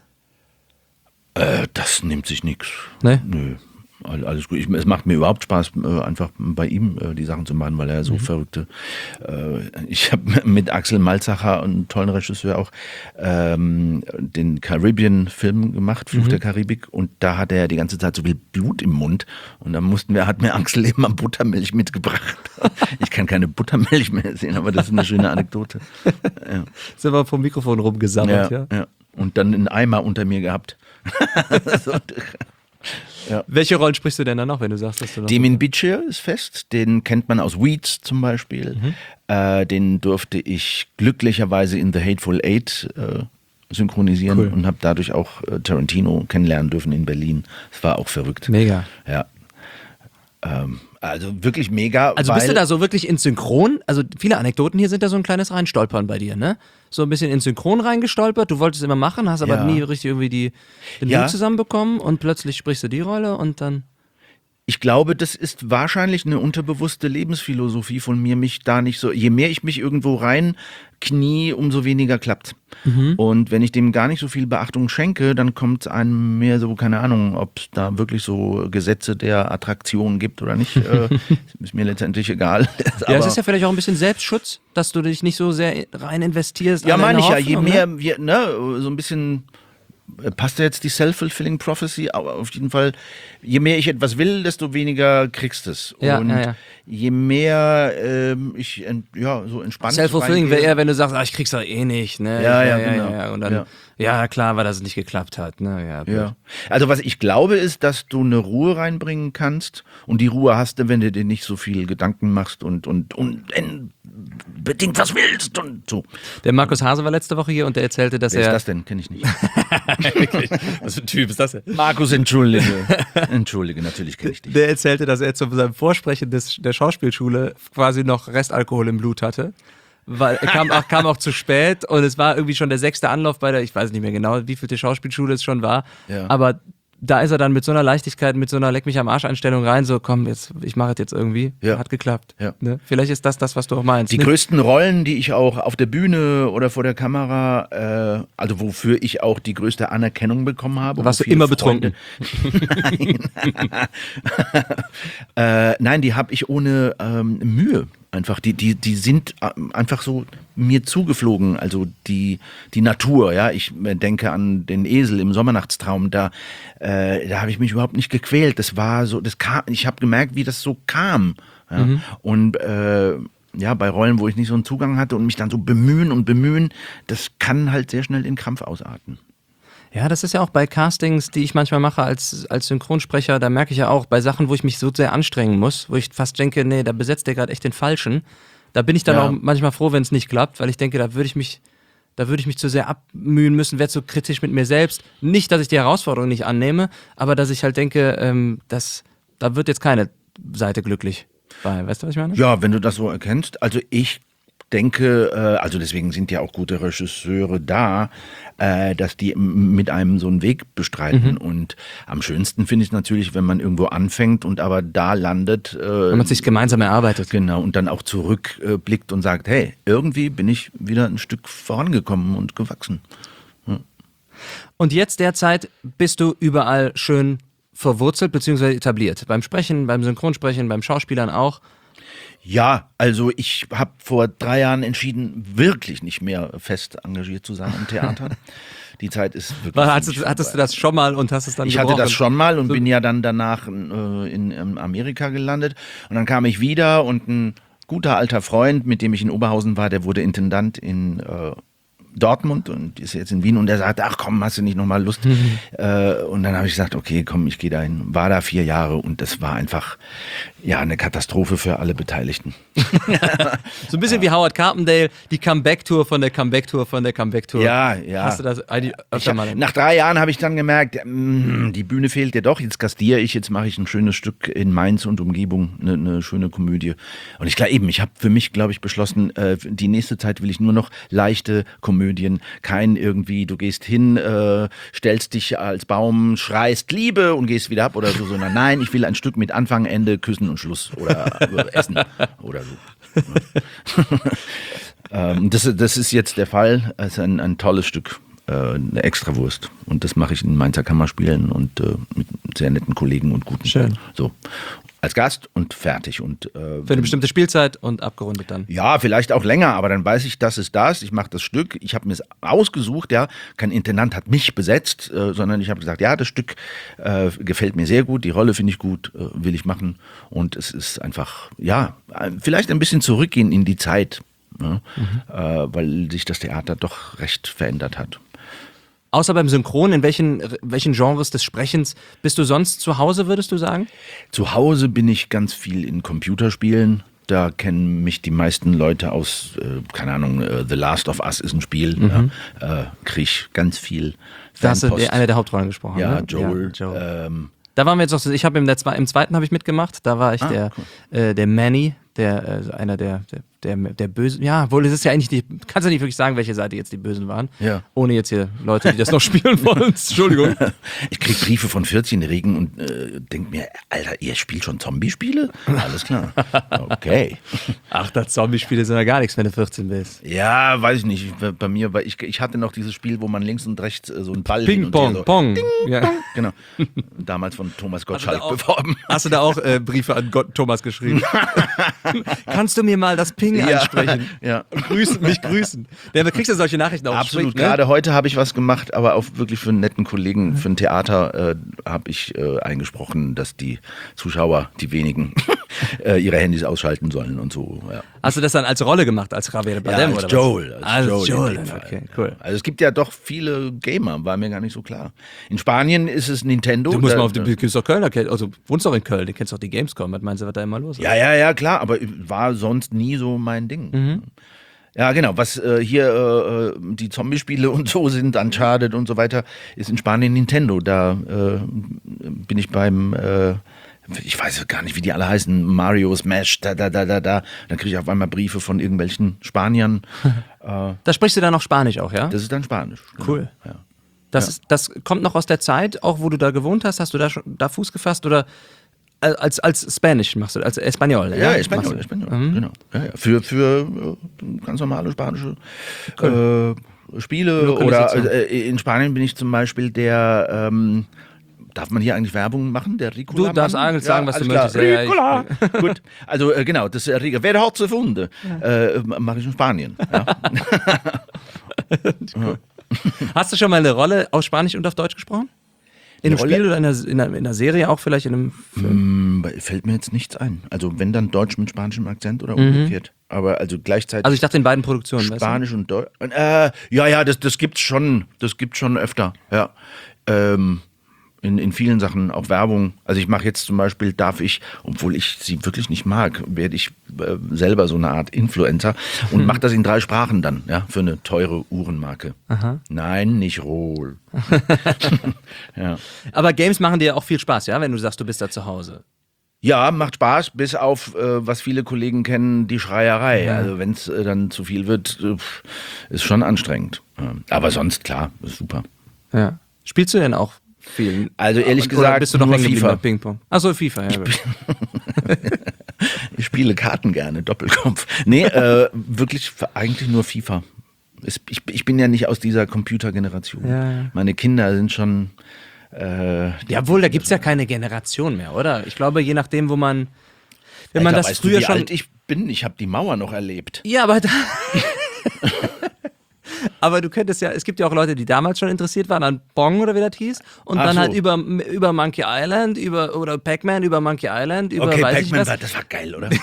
Das nimmt sich nichts. Ne? Nö. Alles gut. Es macht mir überhaupt Spaß, einfach bei ihm die Sachen zu machen, weil er so verrückte. Ich habe mit Axel Malzacher, einen tollen Regisseur auch, den Caribbean-Film gemacht, Fluch der Karibik, und da hat er die ganze Zeit so viel Blut im Mund und dann hat mir Axel immer Buttermilch mitgebracht. Ich kann keine Buttermilch mehr sehen, aber das ist eine schöne Anekdote. Ja. Sind wir vom Mikrofon rumgesammelt, ja? Und dann einen Eimer unter mir gehabt. So. Ja. Welche Rollen sprichst du denn dann noch, wenn du sagst, dass du noch... Demin Bichir ist fest, den kennt man aus Weeds zum Beispiel. Den durfte ich glücklicherweise in The Hateful Eight synchronisieren und habe dadurch auch Tarantino kennenlernen dürfen in Berlin. Das war auch verrückt. Mega. Ja. Also wirklich mega. Also bist du da so wirklich in Synchron? Also viele Anekdoten hier sind da so ein kleines Reinstolpern bei dir, ne? So ein bisschen in Synchron reingestolpert, du wolltest es immer machen, hast aber nie richtig irgendwie den Mut zusammenbekommen und plötzlich sprichst du die Rolle und dann... Ich glaube, das ist wahrscheinlich eine unterbewusste Lebensphilosophie von mir, mich da nicht so, je mehr ich mich irgendwo rein knie, umso weniger klappt. Und wenn ich dem gar nicht so viel Beachtung schenke, dann kommt einem mehr so, keine Ahnung, ob es da wirklich so Gesetze der Attraktion gibt oder nicht, ist mir letztendlich egal. Ja, es ist ja vielleicht auch ein bisschen Selbstschutz, dass du dich nicht so sehr rein investierst. Ja, meine ich ja, Hoffnung, je mehr, so ein bisschen, passt da jetzt die Self-fulfilling Prophecy? Aber auf jeden Fall, je mehr ich etwas will, desto weniger kriegst es. Ja, und ja. je mehr ich so entspannt Self-fulfilling wäre reingehe. eher, wenn du sagst, ich krieg's doch eh nicht, ne? Ja, genau. Ja. Und dann, ja, klar war, dass es nicht geklappt hat, ne? Ja, gut. Ja. Also was ich glaube ist, dass du eine Ruhe reinbringen kannst und die Ruhe hast du, wenn du dir nicht so viel Gedanken machst und bedingt was willst und so. Der Markus Hase war letzte Woche hier und der erzählte, dass Wer ist er... das denn? Kenn ich nicht. Was für ein Typ ist das denn? Markus, entschuldige. Entschuldige, natürlich kenne ich dich. Der erzählte, dass er zu seinem Vorsprechen der Schauspielschule quasi noch Restalkohol im Blut hatte. Weil er kam auch zu spät und es war irgendwie schon der 6. Anlauf bei der, ich weiß nicht mehr genau, wie viel die Schauspielschule es schon war, Ja. aber da ist er dann mit so einer Leichtigkeit, mit so einer Leck mich am Arsch Einstellung rein, so komm, ich mache es jetzt irgendwie, Ja. hat geklappt. Ja. Ne? Vielleicht ist das, was du auch meinst. Die größten Rollen, die ich auch auf der Bühne oder vor der Kamera, also wofür ich auch die größte Anerkennung bekommen habe. Warst wo du viele immer Freunde- Nein, die habe ich ohne Mühe. Einfach, die sind einfach so mir zugeflogen. Also die Natur, ja. Ich denke an den Esel im Sommernachtstraum. Da habe ich mich überhaupt nicht gequält. Das war so, ich habe gemerkt, wie das so kam. Ja? Und bei Rollen, wo ich nicht so einen Zugang hatte und mich dann so bemühen, das kann halt sehr schnell in Krampf ausarten. Ja, das ist ja auch bei Castings, die ich manchmal mache als Synchronsprecher, da merke ich ja auch, bei Sachen, wo ich mich so sehr anstrengen muss, wo ich fast denke, nee, da besetzt der gerade echt den Falschen. Da bin ich dann auch manchmal froh, wenn es nicht klappt, weil ich denke, da würde ich mich zu sehr abmühen müssen, werde so kritisch mit mir selbst. Nicht, dass ich die Herausforderung nicht annehme, aber dass ich halt denke, da wird jetzt keine Seite glücklich bei. Weißt du, was ich meine? Ja, wenn du das so erkennst. Also ich denke, also deswegen sind ja auch gute Regisseure da, dass die mit einem so einen Weg bestreiten. Und am schönsten finde ich es natürlich, wenn man irgendwo anfängt und aber da landet. Wenn man sich gemeinsam erarbeitet. Genau, und dann auch zurückblickt und sagt, hey, irgendwie bin ich wieder ein Stück vorangekommen und gewachsen. Und jetzt derzeit bist du überall schön verwurzelt bzw. etabliert. Beim Sprechen, beim Synchronsprechen, beim Schauspielern auch. Ja, also ich habe vor 3 Jahren entschieden, wirklich nicht mehr fest engagiert zu sein im Theater. Die Zeit ist wirklich Hattest du das schon mal und hast es dann Ich gebrochen? hatte das schon mal und bin ja dann danach in Amerika gelandet. Und dann kam ich wieder und ein guter alter Freund, mit dem ich in Oberhausen war, der wurde Intendant in Dortmund und ist jetzt in Wien und der sagt, ach komm, hast du nicht nochmal Lust? Und dann habe ich gesagt, okay, komm, ich gehe dahin. War da 4 Jahre und das war einfach eine Katastrophe für alle Beteiligten. So ein bisschen wie Howard Carpendale, die Comeback-Tour von der Comeback-Tour von der Comeback-Tour. Ja. Hast du das eigentlich öfter mal? Nach 3 Jahren habe ich dann gemerkt, die Bühne fehlt dir doch, jetzt gastiere ich, jetzt mache ich ein schönes Stück in Mainz und Umgebung, eine schöne Komödie. Und ich habe für mich, glaube ich, beschlossen, die nächste Zeit will ich nur noch leichte Komödien, kein irgendwie, du gehst hin, stellst dich als Baum, schreist Liebe und gehst wieder ab oder so, sondern nein, ich will ein Stück mit Anfang, Ende, Küssen und Schluss oder Essen oder so. Das ist jetzt der Fall. Es ist ein tolles Stück, eine Extrawurst. Und das mache ich in Mainzer Kammerspielen und mit sehr netten Kollegen und guten. Schön. So. Als Gast und fertig. Und, Für eine bestimmte Spielzeit und abgerundet dann. Ja, vielleicht auch länger, aber dann weiß ich, das ist das. Ich mache das Stück. Ich habe mir es ausgesucht, ja. Kein Intendant hat mich besetzt, sondern ich habe gesagt, ja, das Stück gefällt mir sehr gut, die Rolle finde ich gut, will ich machen. Und es ist einfach, vielleicht ein bisschen zurückgehen in die Zeit, weil sich das Theater doch recht verändert hat. Außer beim Synchron, in welchen Genres des Sprechens bist du sonst zu Hause, würdest du sagen? Zu Hause bin ich ganz viel in Computerspielen. Da kennen mich die meisten Leute aus, keine Ahnung, The Last of Us ist ein Spiel. Kriege ich ganz viel Da hast du Fanpost. eine der Hauptrollen gesprochen. Ja, ne? Joel. Da waren wir jetzt noch, im zweiten habe ich mitgemacht, da war ich der Manny, einer der der Böse. Ja, wohl, es ist ja eigentlich nicht, kannst du nicht wirklich sagen, welche Seite jetzt die Bösen waren. Ja. Ohne jetzt hier Leute, die das noch spielen wollen. Entschuldigung. Ich krieg Briefe von 14-Jährigen und denk mir, Alter, ihr spielt schon Zombie-Spiele? Alles klar. Okay. Ach, das Zombie-Spiele sind ja gar nichts, wenn du 14 bist. Ja, weiß ich nicht. Bei mir, weil ich hatte noch dieses Spiel, wo man links und rechts so einen Ball Ping, Pong, so, Pong. Ding, Ja. Pong. Genau. Damals von Thomas Gottschalk beworben. Hast du da auch Briefe an Thomas geschrieben? Kannst du mir mal das Ping ansprechen? Ja. Und mich grüßen. Ja, kriegst du solche Nachrichten auch? Absolut. Sprich, ne? Gerade heute habe ich was gemacht, aber auch wirklich für einen netten Kollegen, für ein Theater habe ich eingesprochen, dass die Zuschauer, die wenigen, ihre Handys ausschalten sollen und so. Ja. Hast du das dann als Rolle gemacht, als Javier Bardem? Als oder Joel. Als Joel, in dem Fall. okay, cool. Also es gibt ja doch viele Gamer, war mir gar nicht so klar. In Spanien ist es Nintendo. Du musst mal auf die, du kennst doch Köln, also wohnst doch in Köln, du kennst doch die Gamescom, was meinst du, was da immer los ist? Ja, klar, aber war sonst nie so mein Ding. Ja, genau, was hier die Zombie-Spiele und so sind, Uncharted und so weiter, ist in Spanien Nintendo. Da bin ich beim, ich weiß gar nicht, wie die alle heißen, Mario, Smash, da. Dann kriege ich auf einmal Briefe von irgendwelchen Spaniern. Da sprichst du dann noch Spanisch auch, ja? Das ist dann Spanisch. Genau. Cool. Ja. Das kommt noch aus der Zeit, auch wo du da gewohnt hast? Hast du da Fuß gefasst oder als Spanish machst du, als Espanol? Ja, Espanol, genau. Ja. Für ganz normale spanische Spiele. Oder in Spanien bin ich zum Beispiel der, darf man hier eigentlich Werbung machen? Der Ricola. Du darfst eigentlich sagen, was du klar. möchtest. Ja, Ricola. Gut, also genau, das ist Ricola. Wer hat's erfunden? Mache ich in Spanien. Ja. Hast du schon mal eine Rolle auf Spanisch und auf Deutsch gesprochen? In einem Spiel oder in einer Serie auch vielleicht, in einem Film? Fällt mir jetzt nichts ein. Also wenn dann Deutsch mit spanischem Akzent oder umgekehrt. Aber also gleichzeitig. Also ich dachte in beiden Produktionen. Spanisch und Deutsch. Ja, das gibt's schon. Das gibt's schon öfter. Ja. In vielen Sachen, auch Werbung. Also ich mache jetzt zum Beispiel, obwohl ich sie wirklich nicht mag, werde ich selber so eine Art Influencer und mache das in 3 Sprachen dann, ja, für eine teure Uhrenmarke. Aha. Nein, nicht Rohl. Ja. Aber Games machen dir auch viel Spaß, ja, wenn du sagst, du bist da zu Hause. Ja, macht Spaß, bis auf, was viele Kollegen kennen, die Schreierei. Ja. Also wenn es dann zu viel wird, ist schon anstrengend. Aber sonst, klar, ist super. Ja. Spielst du denn auch viel? Also ehrlich gesagt, oder bist du noch nur FIFA. FIFA. Ping-Pong. Achso, FIFA, ja. Ich spiele Karten gerne, Doppelkopf. Nee, wirklich eigentlich nur FIFA. Ich bin ja nicht aus dieser Computergeneration. Ja. Meine Kinder sind schon... Jawohl, da gibt es ja keine Generation mehr, oder? Ich glaube, je nachdem, wo man... Wenn man Alter, das früher wie schon... alt ich bin? Ich habe die Mauer noch erlebt. Ja, aber aber du könntest ja, es gibt ja auch Leute, die damals schon interessiert waren an Pong oder wie das hieß und dann so. halt über Monkey Island, oder Pac-Man über Monkey Island, über Okay, weiß ich Pac-Man, was. das war geil, oder?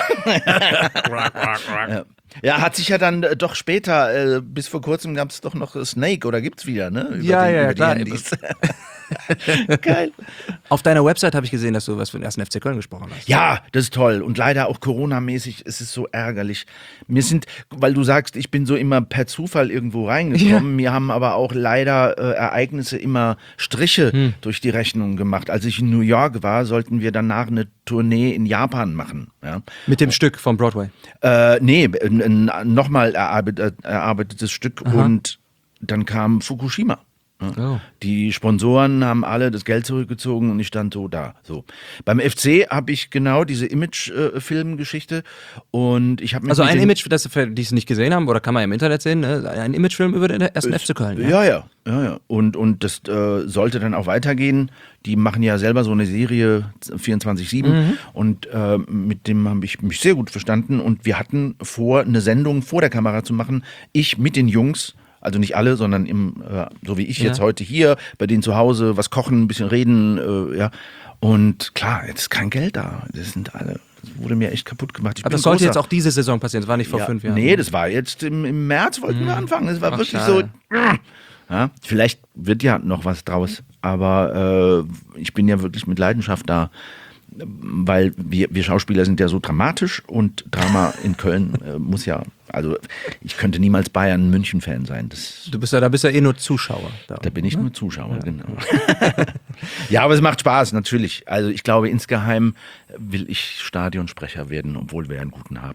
Ja, hat sich ja dann doch später, bis vor kurzem gab es doch noch Snake, oder gibt's wieder, ne? Über klar. die Handys. Geil. Auf deiner Website habe ich gesehen, dass du was für den 1. FC Köln gesprochen hast. Ja, das ist toll. Und leider auch Corona-mäßig ist es so ärgerlich. Weil du sagst, ich bin so immer per Zufall irgendwo reingekommen. Ja. Mir haben aber auch leider Ereignisse immer Striche durch die Rechnung gemacht. Als ich in New York war, sollten wir danach eine Tournee in Japan machen. Ja. Mit dem Stück vom Broadway? Nee, nochmal erarbeitetes Stück. Aha. Und dann kam Fukushima. Oh. Die Sponsoren haben alle das Geld zurückgezogen und ich stand so da. So. Beim FC habe ich genau diese Image-Film-Geschichte und ich habe also ein Image, das für die es nicht gesehen haben, oder kann man ja im Internet sehen, ne? Ein Imagefilm über den 1. FC Köln. Ja. Und das sollte dann auch weitergehen. Die machen ja selber so eine Serie 24/7 und mit dem habe ich mich sehr gut verstanden und wir hatten vor, eine Sendung vor der Kamera zu machen. Ich mit den Jungs. Also nicht alle, sondern so wie ich jetzt heute hier, bei denen zu Hause, was kochen, ein bisschen reden, ja. Und klar, jetzt ist kein Geld da. Das sind alle, das wurde mir echt kaputt gemacht. Aber das sollte jetzt auch diese Saison passieren, das war nicht vor 5 Jahren. Nee, das war jetzt im März, wollten wir anfangen. Das war wirklich schade. So. Ja, vielleicht wird ja noch was draus, aber ich bin ja wirklich mit Leidenschaft da. Weil wir Schauspieler sind ja so dramatisch und Drama in Köln muss ja, also ich könnte niemals Bayern-München-Fan sein. Da bist ja eh nur Zuschauer. Da bin ich nur Zuschauer, genau. Ja, aber es macht Spaß, natürlich. Also ich glaube, insgeheim will ich Stadionsprecher werden, obwohl wir einen guten haben.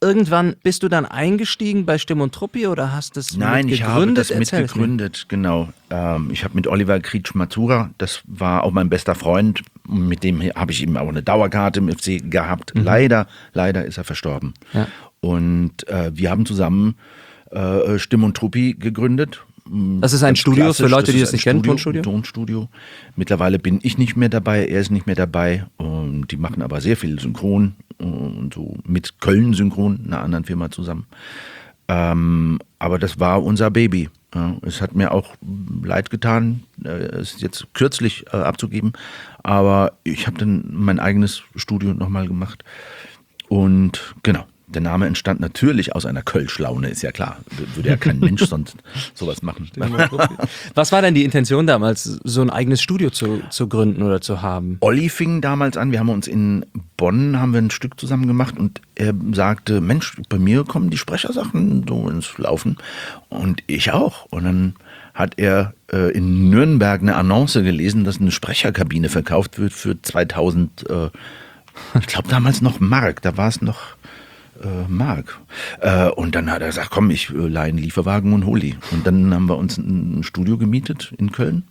irgendwann, bist du dann eingestiegen bei Stimm und Truppi oder hast es Nein, mitgegründet? ich habe das Erzähl es mir. mitgegründet, genau. Ich habe mit Oliver Kritsch-Matura, das war auch mein bester Freund, mit dem habe ich eben auch eine Dauerkarte im FC gehabt. Leider ist er verstorben. Ja. Und wir haben zusammen Stimm und Truppi gegründet. Das ist ein Ganz Studio klassisch, für Leute, die das ist nicht ein kennen, Tonstudio? Ein Tonstudio. Mittlerweile bin ich nicht mehr dabei, er ist nicht mehr dabei. Und die machen aber sehr viel Synchron und so mit Köln Synchron, einer anderen Firma zusammen. Aber das war unser Baby. Ja, es hat mir auch leid getan, es jetzt kürzlich abzugeben. Aber ich habe dann mein eigenes Studio nochmal gemacht. Und genau. Der Name entstand natürlich aus einer Kölsch-Laune, ist ja klar. Würde ja kein Mensch sonst sowas machen. Was war denn die Intention damals, so ein eigenes Studio zu gründen oder zu haben? Olli fing damals an, wir haben uns in Bonn, haben wir ein Stück zusammen gemacht und er sagte, Mensch, bei mir kommen die Sprechersachen so ins Laufen und ich auch. Und dann hat er in Nürnberg eine Annonce gelesen, dass eine Sprecherkabine verkauft wird für 2000, ich glaube damals noch Mark, da war es noch Mark. Und dann hat er gesagt, komm, ich leihe einen Lieferwagen und hol die. Und dann haben wir uns ein Studio gemietet in Köln,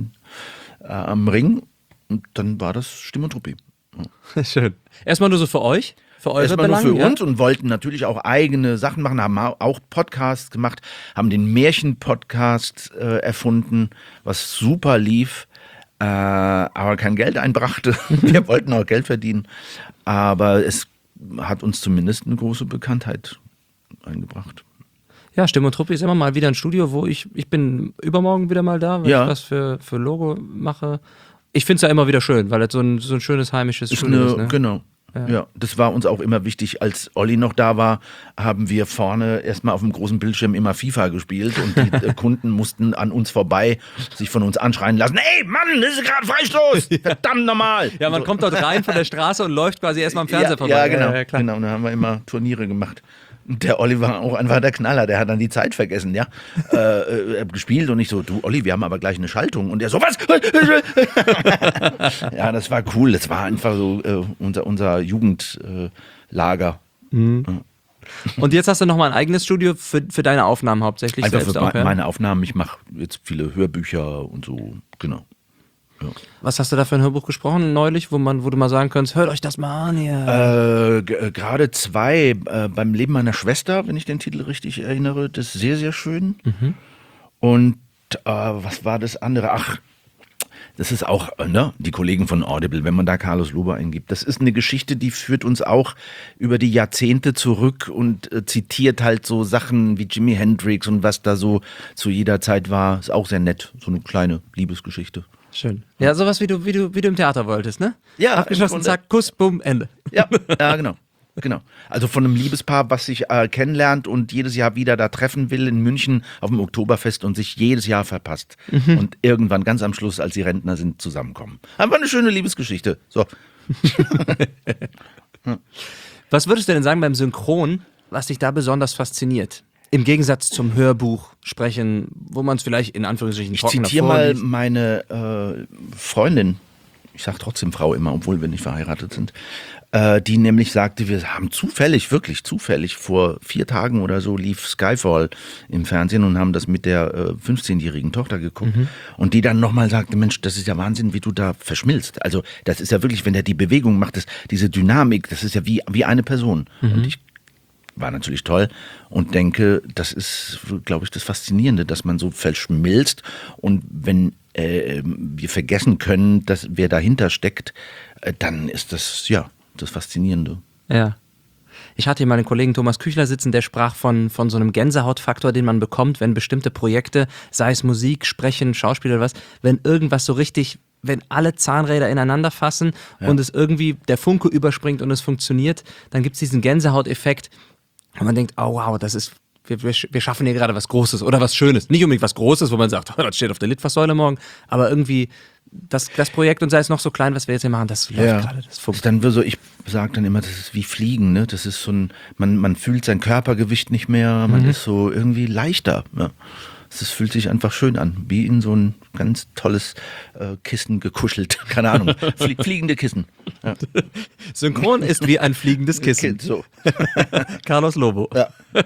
am Ring. Und dann war das Stimm und Truppi. Schön. Erstmal nur so für euch? Für eure Erstmal nur Belange, für uns und wollten natürlich auch eigene Sachen machen, haben auch Podcasts gemacht, haben den Märchen-Podcast erfunden, was super lief, aber kein Geld einbrachte. Wir wollten auch Geld verdienen, aber es hat uns zumindest eine große Bekanntheit eingebracht. Ja, Stimm und Truppi ist immer mal wieder ein Studio, wo ich bin übermorgen wieder mal da, weil ich was für Logo mache. Ich finde es ja immer wieder schön, weil das so ein schönes heimisches Studio ist. Ne? Genau. Ja, das war uns auch immer wichtig. Als Olli noch da war, haben wir vorne erstmal auf dem großen Bildschirm immer FIFA gespielt und die Kunden mussten an uns vorbei sich von uns anschreien lassen. Ey, Mann, das ist gerade Freistoß! Verdammt nochmal! Ja, man kommt dort rein von der Straße und läuft quasi erstmal am Fernseher vorbei. Ja, genau. Ja, klar. Genau, da haben wir immer Turniere gemacht. Und der Olli war auch einfach der Knaller, der hat dann die Zeit vergessen, ja. Gespielt und ich so, du Olli, wir haben aber gleich eine Schaltung. Und er so, was? Ja, das war cool. Das war einfach so unser Jugendlager. Mhm. Und jetzt hast du nochmal ein eigenes Studio für deine Aufnahmen hauptsächlich Einfach selbst für auch, ja? meine Aufnahmen. Ich mache jetzt viele Hörbücher und so, genau. Ja. Was hast du da für ein Hörbuch gesprochen neulich, wo du mal sagen könntest, hört euch das mal an hier? Gerade 2, beim Leben meiner Schwester, wenn ich den Titel richtig erinnere, das ist sehr, sehr schön. Mhm. Und was war das andere? Ach, das ist auch, die Kollegen von Audible, wenn man da Carlos Lobo eingibt. Das ist eine Geschichte, die führt uns auch über die Jahrzehnte zurück und zitiert halt so Sachen wie Jimi Hendrix und was da so zu jeder Zeit war. Ist auch sehr nett, so eine kleine Liebesgeschichte. Schön. Ja, sowas wie du im Theater wolltest, ne? Ja. Abgeschlossen, zack, Kuss, bumm, Ende. Ja, genau. Genau. Also von einem Liebespaar, was sich kennenlernt und jedes Jahr wieder da treffen will in München auf dem Oktoberfest und sich jedes Jahr verpasst. Mhm. Und irgendwann ganz am Schluss, als die Rentner sind, zusammenkommen. Aber eine schöne Liebesgeschichte. So. Was würdest du denn sagen beim Synchron, was dich da besonders fasziniert? Im Gegensatz zum Hörbuch sprechen, wo man es vielleicht in Anführungsstrichen trockener vorliest. Ich zitiere mal vorliest. meine Freundin, ich sage trotzdem Frau immer, obwohl wir nicht verheiratet sind, die nämlich sagte, wir haben wirklich zufällig, vor 4 Tagen oder so lief Skyfall im Fernsehen und haben das mit der 15-jährigen Tochter geguckt. Mhm. Und die dann nochmal sagte, Mensch, das ist ja Wahnsinn, wie du da verschmilzt. Also das ist ja wirklich, wenn der die Bewegung macht, diese Dynamik, das ist ja wie eine Person. Mhm. Und ich war natürlich toll und denke, das ist, glaube ich, das Faszinierende, dass man so verschmilzt und wenn wir vergessen können, dass wer dahinter steckt, dann ist das, das Faszinierende. Ja. Ich hatte hier mal den Kollegen Thomas Küchler sitzen, der sprach von so einem Gänsehautfaktor, den man bekommt, wenn bestimmte Projekte, sei es Musik, Sprechen, Schauspiel oder was, wenn irgendwas so richtig, wenn alle Zahnräder ineinander fassen und es irgendwie der Funke überspringt und es funktioniert, dann gibt es diesen Gänsehauteffekt. Und man denkt, oh wow, das ist, wir schaffen hier gerade was Großes oder was Schönes. Nicht unbedingt was Großes, wo man sagt, oh, das steht auf der Litfaßsäule morgen, aber irgendwie das Projekt, und sei es noch so klein, was wir jetzt hier machen, das läuft gerade, das funktioniert. Dann so, ich sage dann immer, das ist wie Fliegen, ne? Das ist so ein, man fühlt sein Körpergewicht nicht mehr, man ist so irgendwie leichter. Ja. Es fühlt sich einfach schön an, wie in so ein ganz tolles Kissen gekuschelt. Keine Ahnung, fliegende Kissen. Ja. Synchron ist wie ein fliegendes Kissen. So. Carlos Lobo. Ja.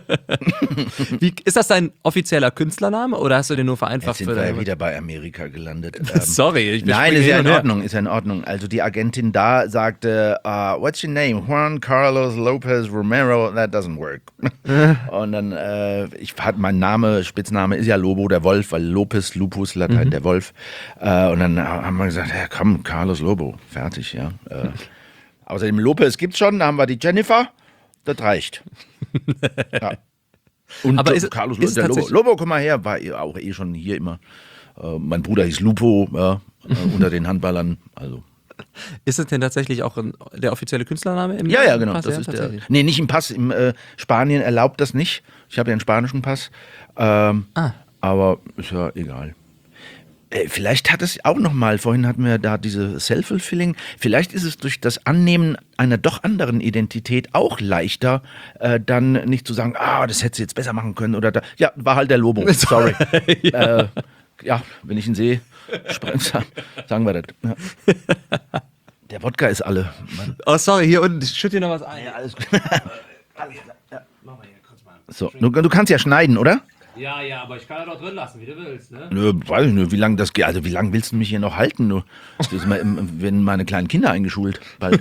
Ist das dein offizieller Künstlername oder hast du den nur vereinfacht? Jetzt sind wir ja wieder bei Amerika gelandet. Sorry, ich bin Nein, ist ja in Ordnung, ist ja in Ordnung. Also die Agentin da sagte, what's your name? Juan Carlos Lopez Romero, that doesn't work. Und dann, mein Name, Spitzname ist ja Lobo, der Wolf, weil Lopez, Lupus, Latein, der Wolf. Und dann haben wir gesagt, ja komm, Carlos Lobo, fertig, ja. Außerdem Lopez gibt's schon, da haben wir die Jennifer, das reicht. Ja. Und aber ist Carlos es der Lobo, komm mal her, war auch schon hier immer. Mein Bruder hieß Lupo, ja, unter den Handballern, also. Ist es denn tatsächlich auch der offizielle Künstlername im Ja, genau. Pass? Das ist der. Nee, nicht im Pass. Im Spanien erlaubt das nicht. Ich habe ja einen spanischen Pass. Aber ist ja egal. Vielleicht hat es auch nochmal, vorhin hatten wir da diese Self-Fulfilling, vielleicht ist es durch das Annehmen einer doch anderen Identität auch leichter, dann nicht zu sagen, das hättest du jetzt besser machen können oder da. Ja, war halt der Lobo, sorry. Ja, wenn ich ihn sehe, sagen wir das. Ja. Der Wodka ist alle. Mann. Oh, sorry, hier unten, schütt dir noch was ein. Ja, alles gut. Ja. Mach mal hier kurz mal. So, du kannst ja schneiden, oder? Ja, aber ich kann ja doch drin lassen, wie du willst, ne? Nö, weiß ich nicht, wie lange das geht. Also, wie lange willst du mich hier noch halten? Werden meine kleinen Kinder eingeschult bald.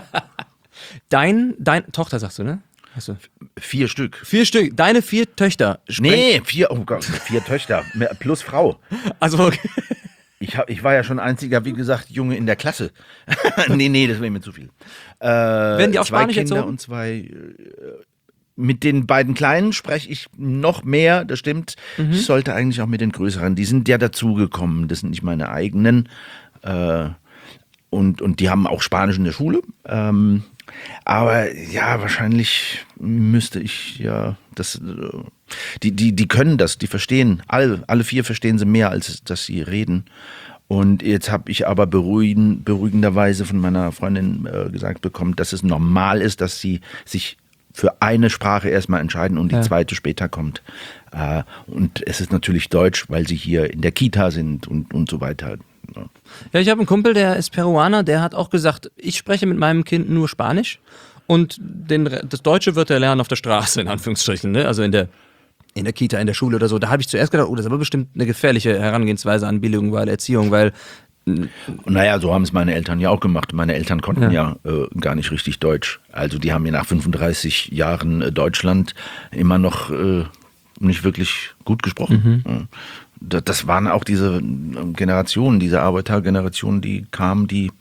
Deine Tochter, sagst du, ne? Hast du? 4 Stück. 4 Stück. Deine 4 Töchter. Nee, 4, oh Gott, 4 Töchter. Plus Frau. Also, okay. Ich war ja schon einziger, wie gesagt, Junge in der Klasse. nee, das wäre mir zu viel. Werden die auch 2 Spanisch Kinder erzogen? und 2. Mit den beiden Kleinen spreche ich noch mehr, das stimmt. Ich sollte eigentlich auch mit den Größeren, die sind ja dazugekommen, das sind nicht meine eigenen. Und die haben auch Spanisch in der Schule. Aber ja, wahrscheinlich müsste ich ja das. Die können das, die verstehen. Alle 4 verstehen sie mehr, als dass sie reden. Und jetzt habe ich aber beruhigenderweise von meiner Freundin gesagt bekommen, dass es normal ist, dass sie sich für eine Sprache erstmal entscheiden und die zweite später kommt. Und es ist natürlich Deutsch, weil sie hier in der Kita sind und so weiter. Ja, ich habe einen Kumpel, der ist Peruaner, der hat auch gesagt, ich spreche mit meinem Kind nur Spanisch und das Deutsche wird er lernen auf der Straße, in Anführungsstrichen, ne? Also in der Kita, in der Schule oder so. Da habe ich zuerst gedacht, das ist aber bestimmt eine gefährliche Herangehensweise an bilinguale Erziehung, weil naja, so haben es meine Eltern ja auch gemacht. Meine Eltern konnten ja gar nicht richtig Deutsch. Also die haben ja nach 35 Jahren Deutschland immer noch nicht wirklich gut gesprochen. Das waren auch diese Generationen, diese Arbeitergenerationen, die kamen, die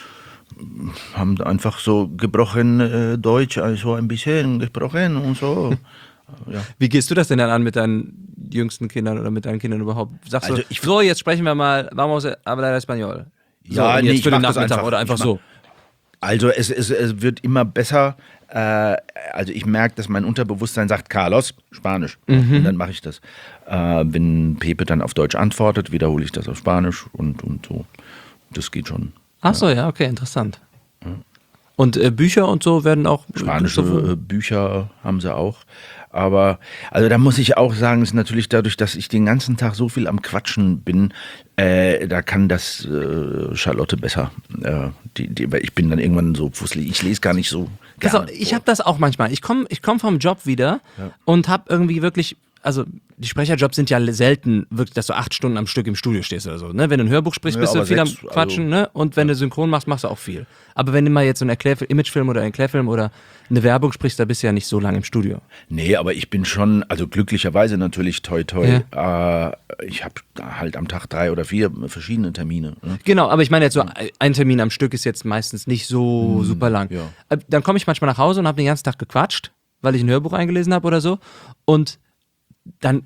haben einfach so gebrochen Deutsch, also ein bisschen gesprochen und so. Ja. Wie gehst du das denn dann an mit deinen jüngsten Kindern oder mit deinen Kindern überhaupt? Sagst du, so, jetzt sprechen wir mal, vamos a hablar español. So, ja, jetzt nee, für den Nachmittag oder einfach so. Also es wird immer besser. Also ich merke, dass mein Unterbewusstsein sagt, Carlos, Spanisch. Und dann mache ich das. Wenn Pepe dann auf Deutsch antwortet, wiederhole ich das auf Spanisch und so. Das geht schon. Ach so, ja, okay, interessant. Und Bücher und so werden auch... Spanische Bücher haben sie auch. Aber, also da muss ich auch sagen, ist natürlich dadurch, dass ich den ganzen Tag so viel am Quatschen bin, da kann das Charlotte besser. Ich bin dann irgendwann so fusselig. Ich lese gar nicht so gerne. Also, ich habe das auch manchmal. Ich komm vom Job wieder und habe irgendwie wirklich... Also die Sprecherjobs sind ja selten wirklich, dass du 8 Stunden am Stück im Studio stehst oder so. Ne? Wenn du ein Hörbuch sprichst, bist du viel am Quatschen, ne? Und wenn du synchron machst, machst du auch viel. Aber wenn du mal jetzt so einen Imagefilm oder einen Erklärfilm oder eine Werbung sprichst, da bist du ja nicht so lange im Studio. Nee, aber ich bin schon, also glücklicherweise natürlich toi toi. Ja. Ich habe halt am Tag 3 oder 4 verschiedene Termine. Ne? Genau, aber ich meine jetzt so, ein Termin am Stück ist jetzt meistens nicht so super lang. Ja. Dann komme ich manchmal nach Hause und habe den ganzen Tag gequatscht, weil ich ein Hörbuch eingelesen habe oder so. Und dann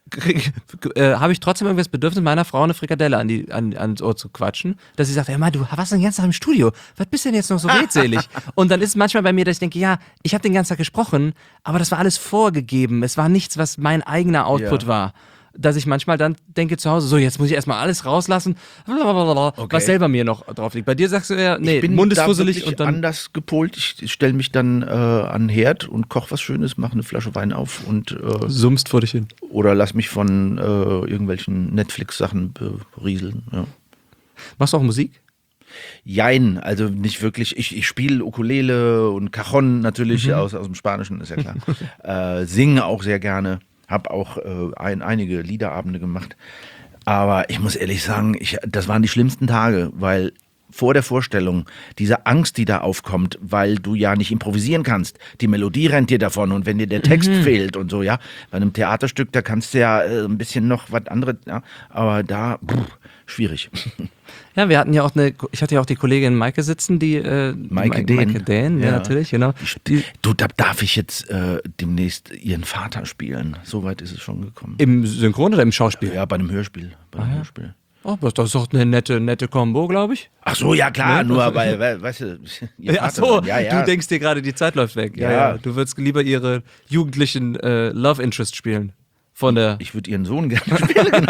habe ich trotzdem irgendwie das Bedürfnis, meiner Frau eine Frikadelle ans Ohr zu quatschen, dass sie sagt, ja, du warst den ganzen Tag im Studio, was bist denn jetzt noch so redselig? Und dann ist es manchmal bei mir, dass ich denke, ja, ich habe den ganzen Tag gesprochen, aber das war alles vorgegeben, es war nichts, was mein eigener Output war. dass ich manchmal dann denke zu Hause, so jetzt muss ich erstmal alles rauslassen, was selber mir noch drauf liegt. Bei dir sagst du ja, nee, Ich bin Mund ist da fusselig wirklich und dann... anders gepolt. Ich stelle mich dann an den Herd und koche was Schönes, mache eine Flasche Wein auf und summst vor dich hin. oder lass mich von irgendwelchen Netflix-Sachen berieseln. Ja. Machst du auch Musik? Jein, also nicht wirklich. Ich spiele Ukulele und Cajon natürlich aus dem Spanischen, ist ja klar. Singe auch sehr gerne. Habe auch einige Liederabende gemacht. Aber ich muss ehrlich sagen, das waren die schlimmsten Tage, weil vor der Vorstellung, diese Angst, die da aufkommt, weil du ja nicht improvisieren kannst. Die Melodie rennt dir davon und wenn dir der Text fehlt und so, ja. Bei einem Theaterstück, da kannst du ja ein bisschen noch was anderes, ja. Aber da, schwierig. Ja, wir hatten ja auch ich hatte ja auch die Kollegin Maike sitzen, die Maike Dehn. ja, natürlich, genau. Du, da darf ich jetzt demnächst ihren Vater spielen. So weit ist es schon gekommen. Im Synchron oder im Schauspiel? Ja, bei einem Hörspiel. Hörspiel. Oh, das ist doch eine nette Kombo, glaube ich. Ach so, ja klar, nur weil, weißt du, ihr Ach Vater so, dann, ja. du denkst dir gerade, die Zeit läuft weg. Ja. Du würdest lieber ihre jugendlichen Love Interest spielen. Von der Ich würde ihren Sohn gerne spielen.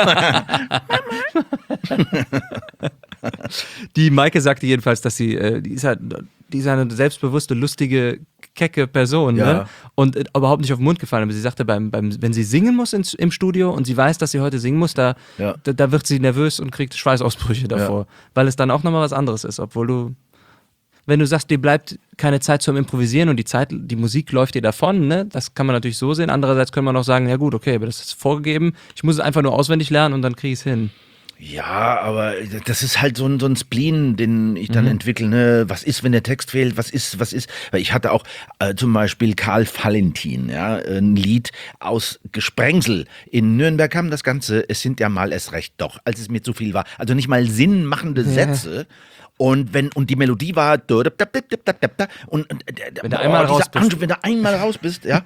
Die Maike sagte jedenfalls, dass die ist eine selbstbewusste, lustige, kecke Person, Ja. ne? Und überhaupt nicht auf den Mund gefallen. Aber sie sagte, wenn sie singen muss im Studio und sie weiß, dass sie heute singen muss, da wird sie nervös und kriegt Schweißausbrüche davor. Weil es dann auch nochmal was anderes ist, obwohl wenn du sagst, dir bleibt keine Zeit zum Improvisieren und die Musik läuft dir davon, ne? Das kann man natürlich so sehen. Andererseits könnte man auch sagen, ja gut, okay, aber das ist vorgegeben. Ich muss es einfach nur auswendig lernen und dann kriege ich es hin. Ja, aber das ist halt so ein Spleen, den ich dann entwickle. Ne? Was ist, wenn der Text fehlt? Was ist? Weil ich hatte auch zum Beispiel Karl Valentin, ja, ein Lied aus Gesprengsel. In Nürnberg kam das Ganze, es sind ja mal erst recht doch, als es mir zu viel war. Also nicht mal sinnmachende Sätze. Und die Melodie war und wenn du einmal raus bist. Wenn du einmal raus bist, ja.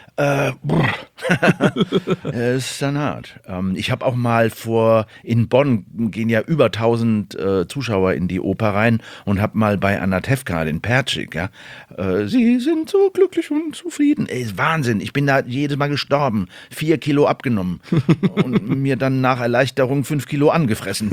Ist dann hart. Ich habe auch mal in Bonn gehen ja über 1000 Zuschauer in die Oper rein und habe mal bei Anatevka, den Pertschik, ja, sie sind so glücklich und zufrieden. Ey, ist Wahnsinn. Ich bin da jedes Mal gestorben. 4 Kilo abgenommen und mir dann nach Erleichterung 5 Kilo angefressen.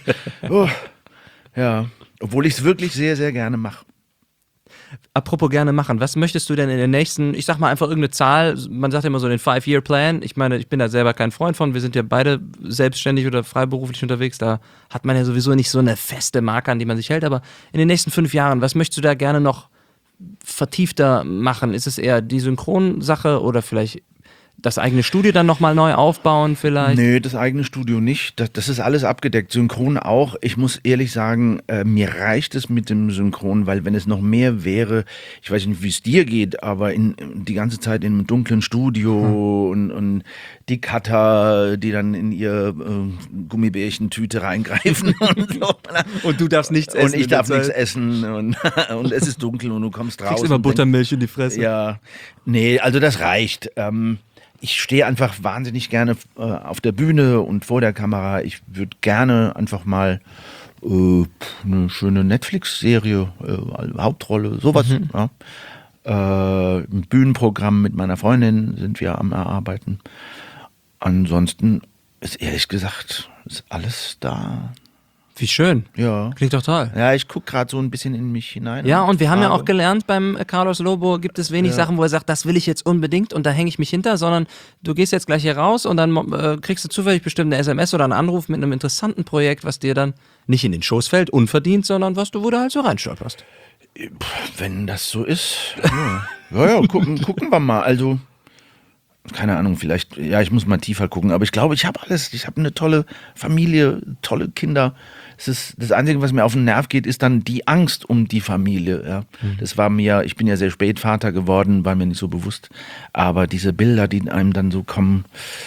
Ja, obwohl ich es wirklich sehr, sehr gerne mache. Apropos gerne machen, was möchtest du denn in den nächsten, ich sag mal einfach irgendeine Zahl, man sagt ja immer so den 5-Year-Plan, ich meine, ich bin da selber kein Freund von, wir sind ja beide selbstständig oder freiberuflich unterwegs, da hat man ja sowieso nicht so eine feste Marke, an die man sich hält, aber in den nächsten 5 Jahren, was möchtest du da gerne noch vertiefter machen? Ist es eher die Synchronsache oder vielleicht das eigene Studio dann nochmal neu aufbauen vielleicht? Nee, das eigene Studio nicht. Das ist alles abgedeckt. Synchron auch. Ich muss ehrlich sagen, mir reicht es mit dem Synchron, weil wenn es noch mehr wäre, ich weiß nicht, wie es dir geht, aber die ganze Zeit in einem dunklen Studio und die Cutter, die dann in ihr Gummibärchentüte reingreifen und so. Und du darfst nichts essen. Und ich darf nichts essen und es ist dunkel und du kommst raus. Kriegst immer Buttermilch in die Fresse. Ja, nee, also das reicht. Ich stehe einfach wahnsinnig gerne auf der Bühne und vor der Kamera. Ich würde gerne einfach mal eine schöne Netflix-Serie, Hauptrolle, sowas. Ja. Ein Bühnenprogramm mit meiner Freundin sind wir am Erarbeiten. Ansonsten ist ehrlich gesagt, ist alles da. Wie schön. Ja. Klingt doch toll. Ja, ich gucke gerade so ein bisschen in mich hinein. Ja, und wir haben ja auch gelernt, beim Carlos Lobo gibt es wenig Sachen, wo er sagt, das will ich jetzt unbedingt und da hänge ich mich hinter, sondern du gehst jetzt gleich hier raus und dann kriegst du zufällig bestimmt eine SMS oder einen Anruf mit einem interessanten Projekt, was dir dann nicht in den Schoß fällt, unverdient, sondern wo du halt so reinstolperst. Wenn das so ist, ja, gucken wir mal. Also, keine Ahnung, vielleicht, ja, ich muss mal tiefer gucken, aber ich glaube, ich habe alles. Ich habe eine tolle Familie, tolle Kinder. Es ist das Einzige, was mir auf den Nerv geht, ist dann die Angst um die Familie. Ja. Das war mir, ich bin ja sehr spät Vater geworden, war mir nicht so bewusst. Aber diese Bilder, die einem dann so kommen,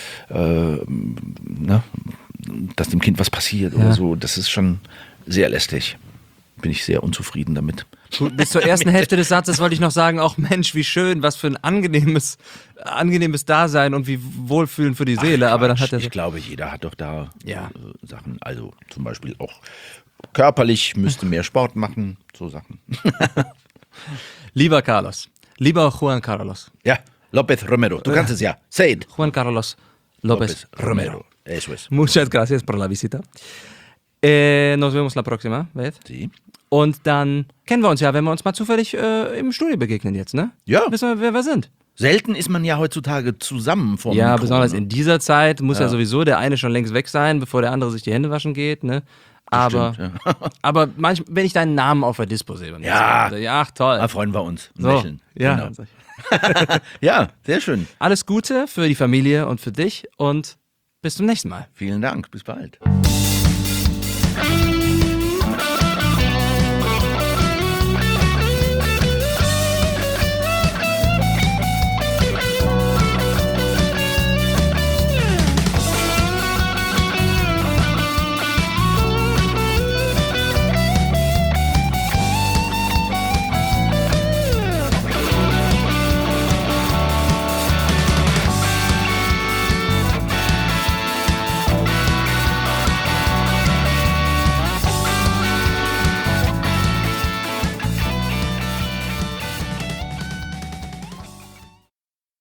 dass dem Kind was passiert oder so, das ist schon sehr lästig. Bin ich sehr unzufrieden damit. Gut, bis zur ersten Hälfte des Satzes wollte ich noch sagen, auch Mensch, wie schön, was für ein angenehmes Dasein und wie wohlfühlend für die Seele. Aber dann hat er ich glaube, jeder hat doch da Ja. Sachen, also zum Beispiel auch körperlich, müsste mehr Sport machen, so Sachen. Lieber Carlos, lieber Juan Carlos. Ja, López Romero, du kannst es ja. Say it. Juan Carlos López Romero. Eso es. Muchas gracias por la visita. Nos vemos la próxima vez. Sí. Und dann kennen wir uns ja, wenn wir uns mal zufällig im Studio begegnen jetzt, ne? Ja. Wissen wir, wer wir sind. Selten ist man ja heutzutage zusammen vor dem Ja, Mikro, besonders ne? in dieser Zeit muss ja sowieso der eine schon längst weg sein, bevor der andere sich die Hände waschen geht, ne? Aber, Stimmt, ja. aber manchmal, wenn ich deinen Namen auf der Dispo sehe, Ja. Ach toll. Da freuen wir uns. Und So, lächeln. ja. Genau. Ja, sehr schön. Alles Gute für die Familie und für dich und bis zum nächsten Mal. Vielen Dank. Bis bald.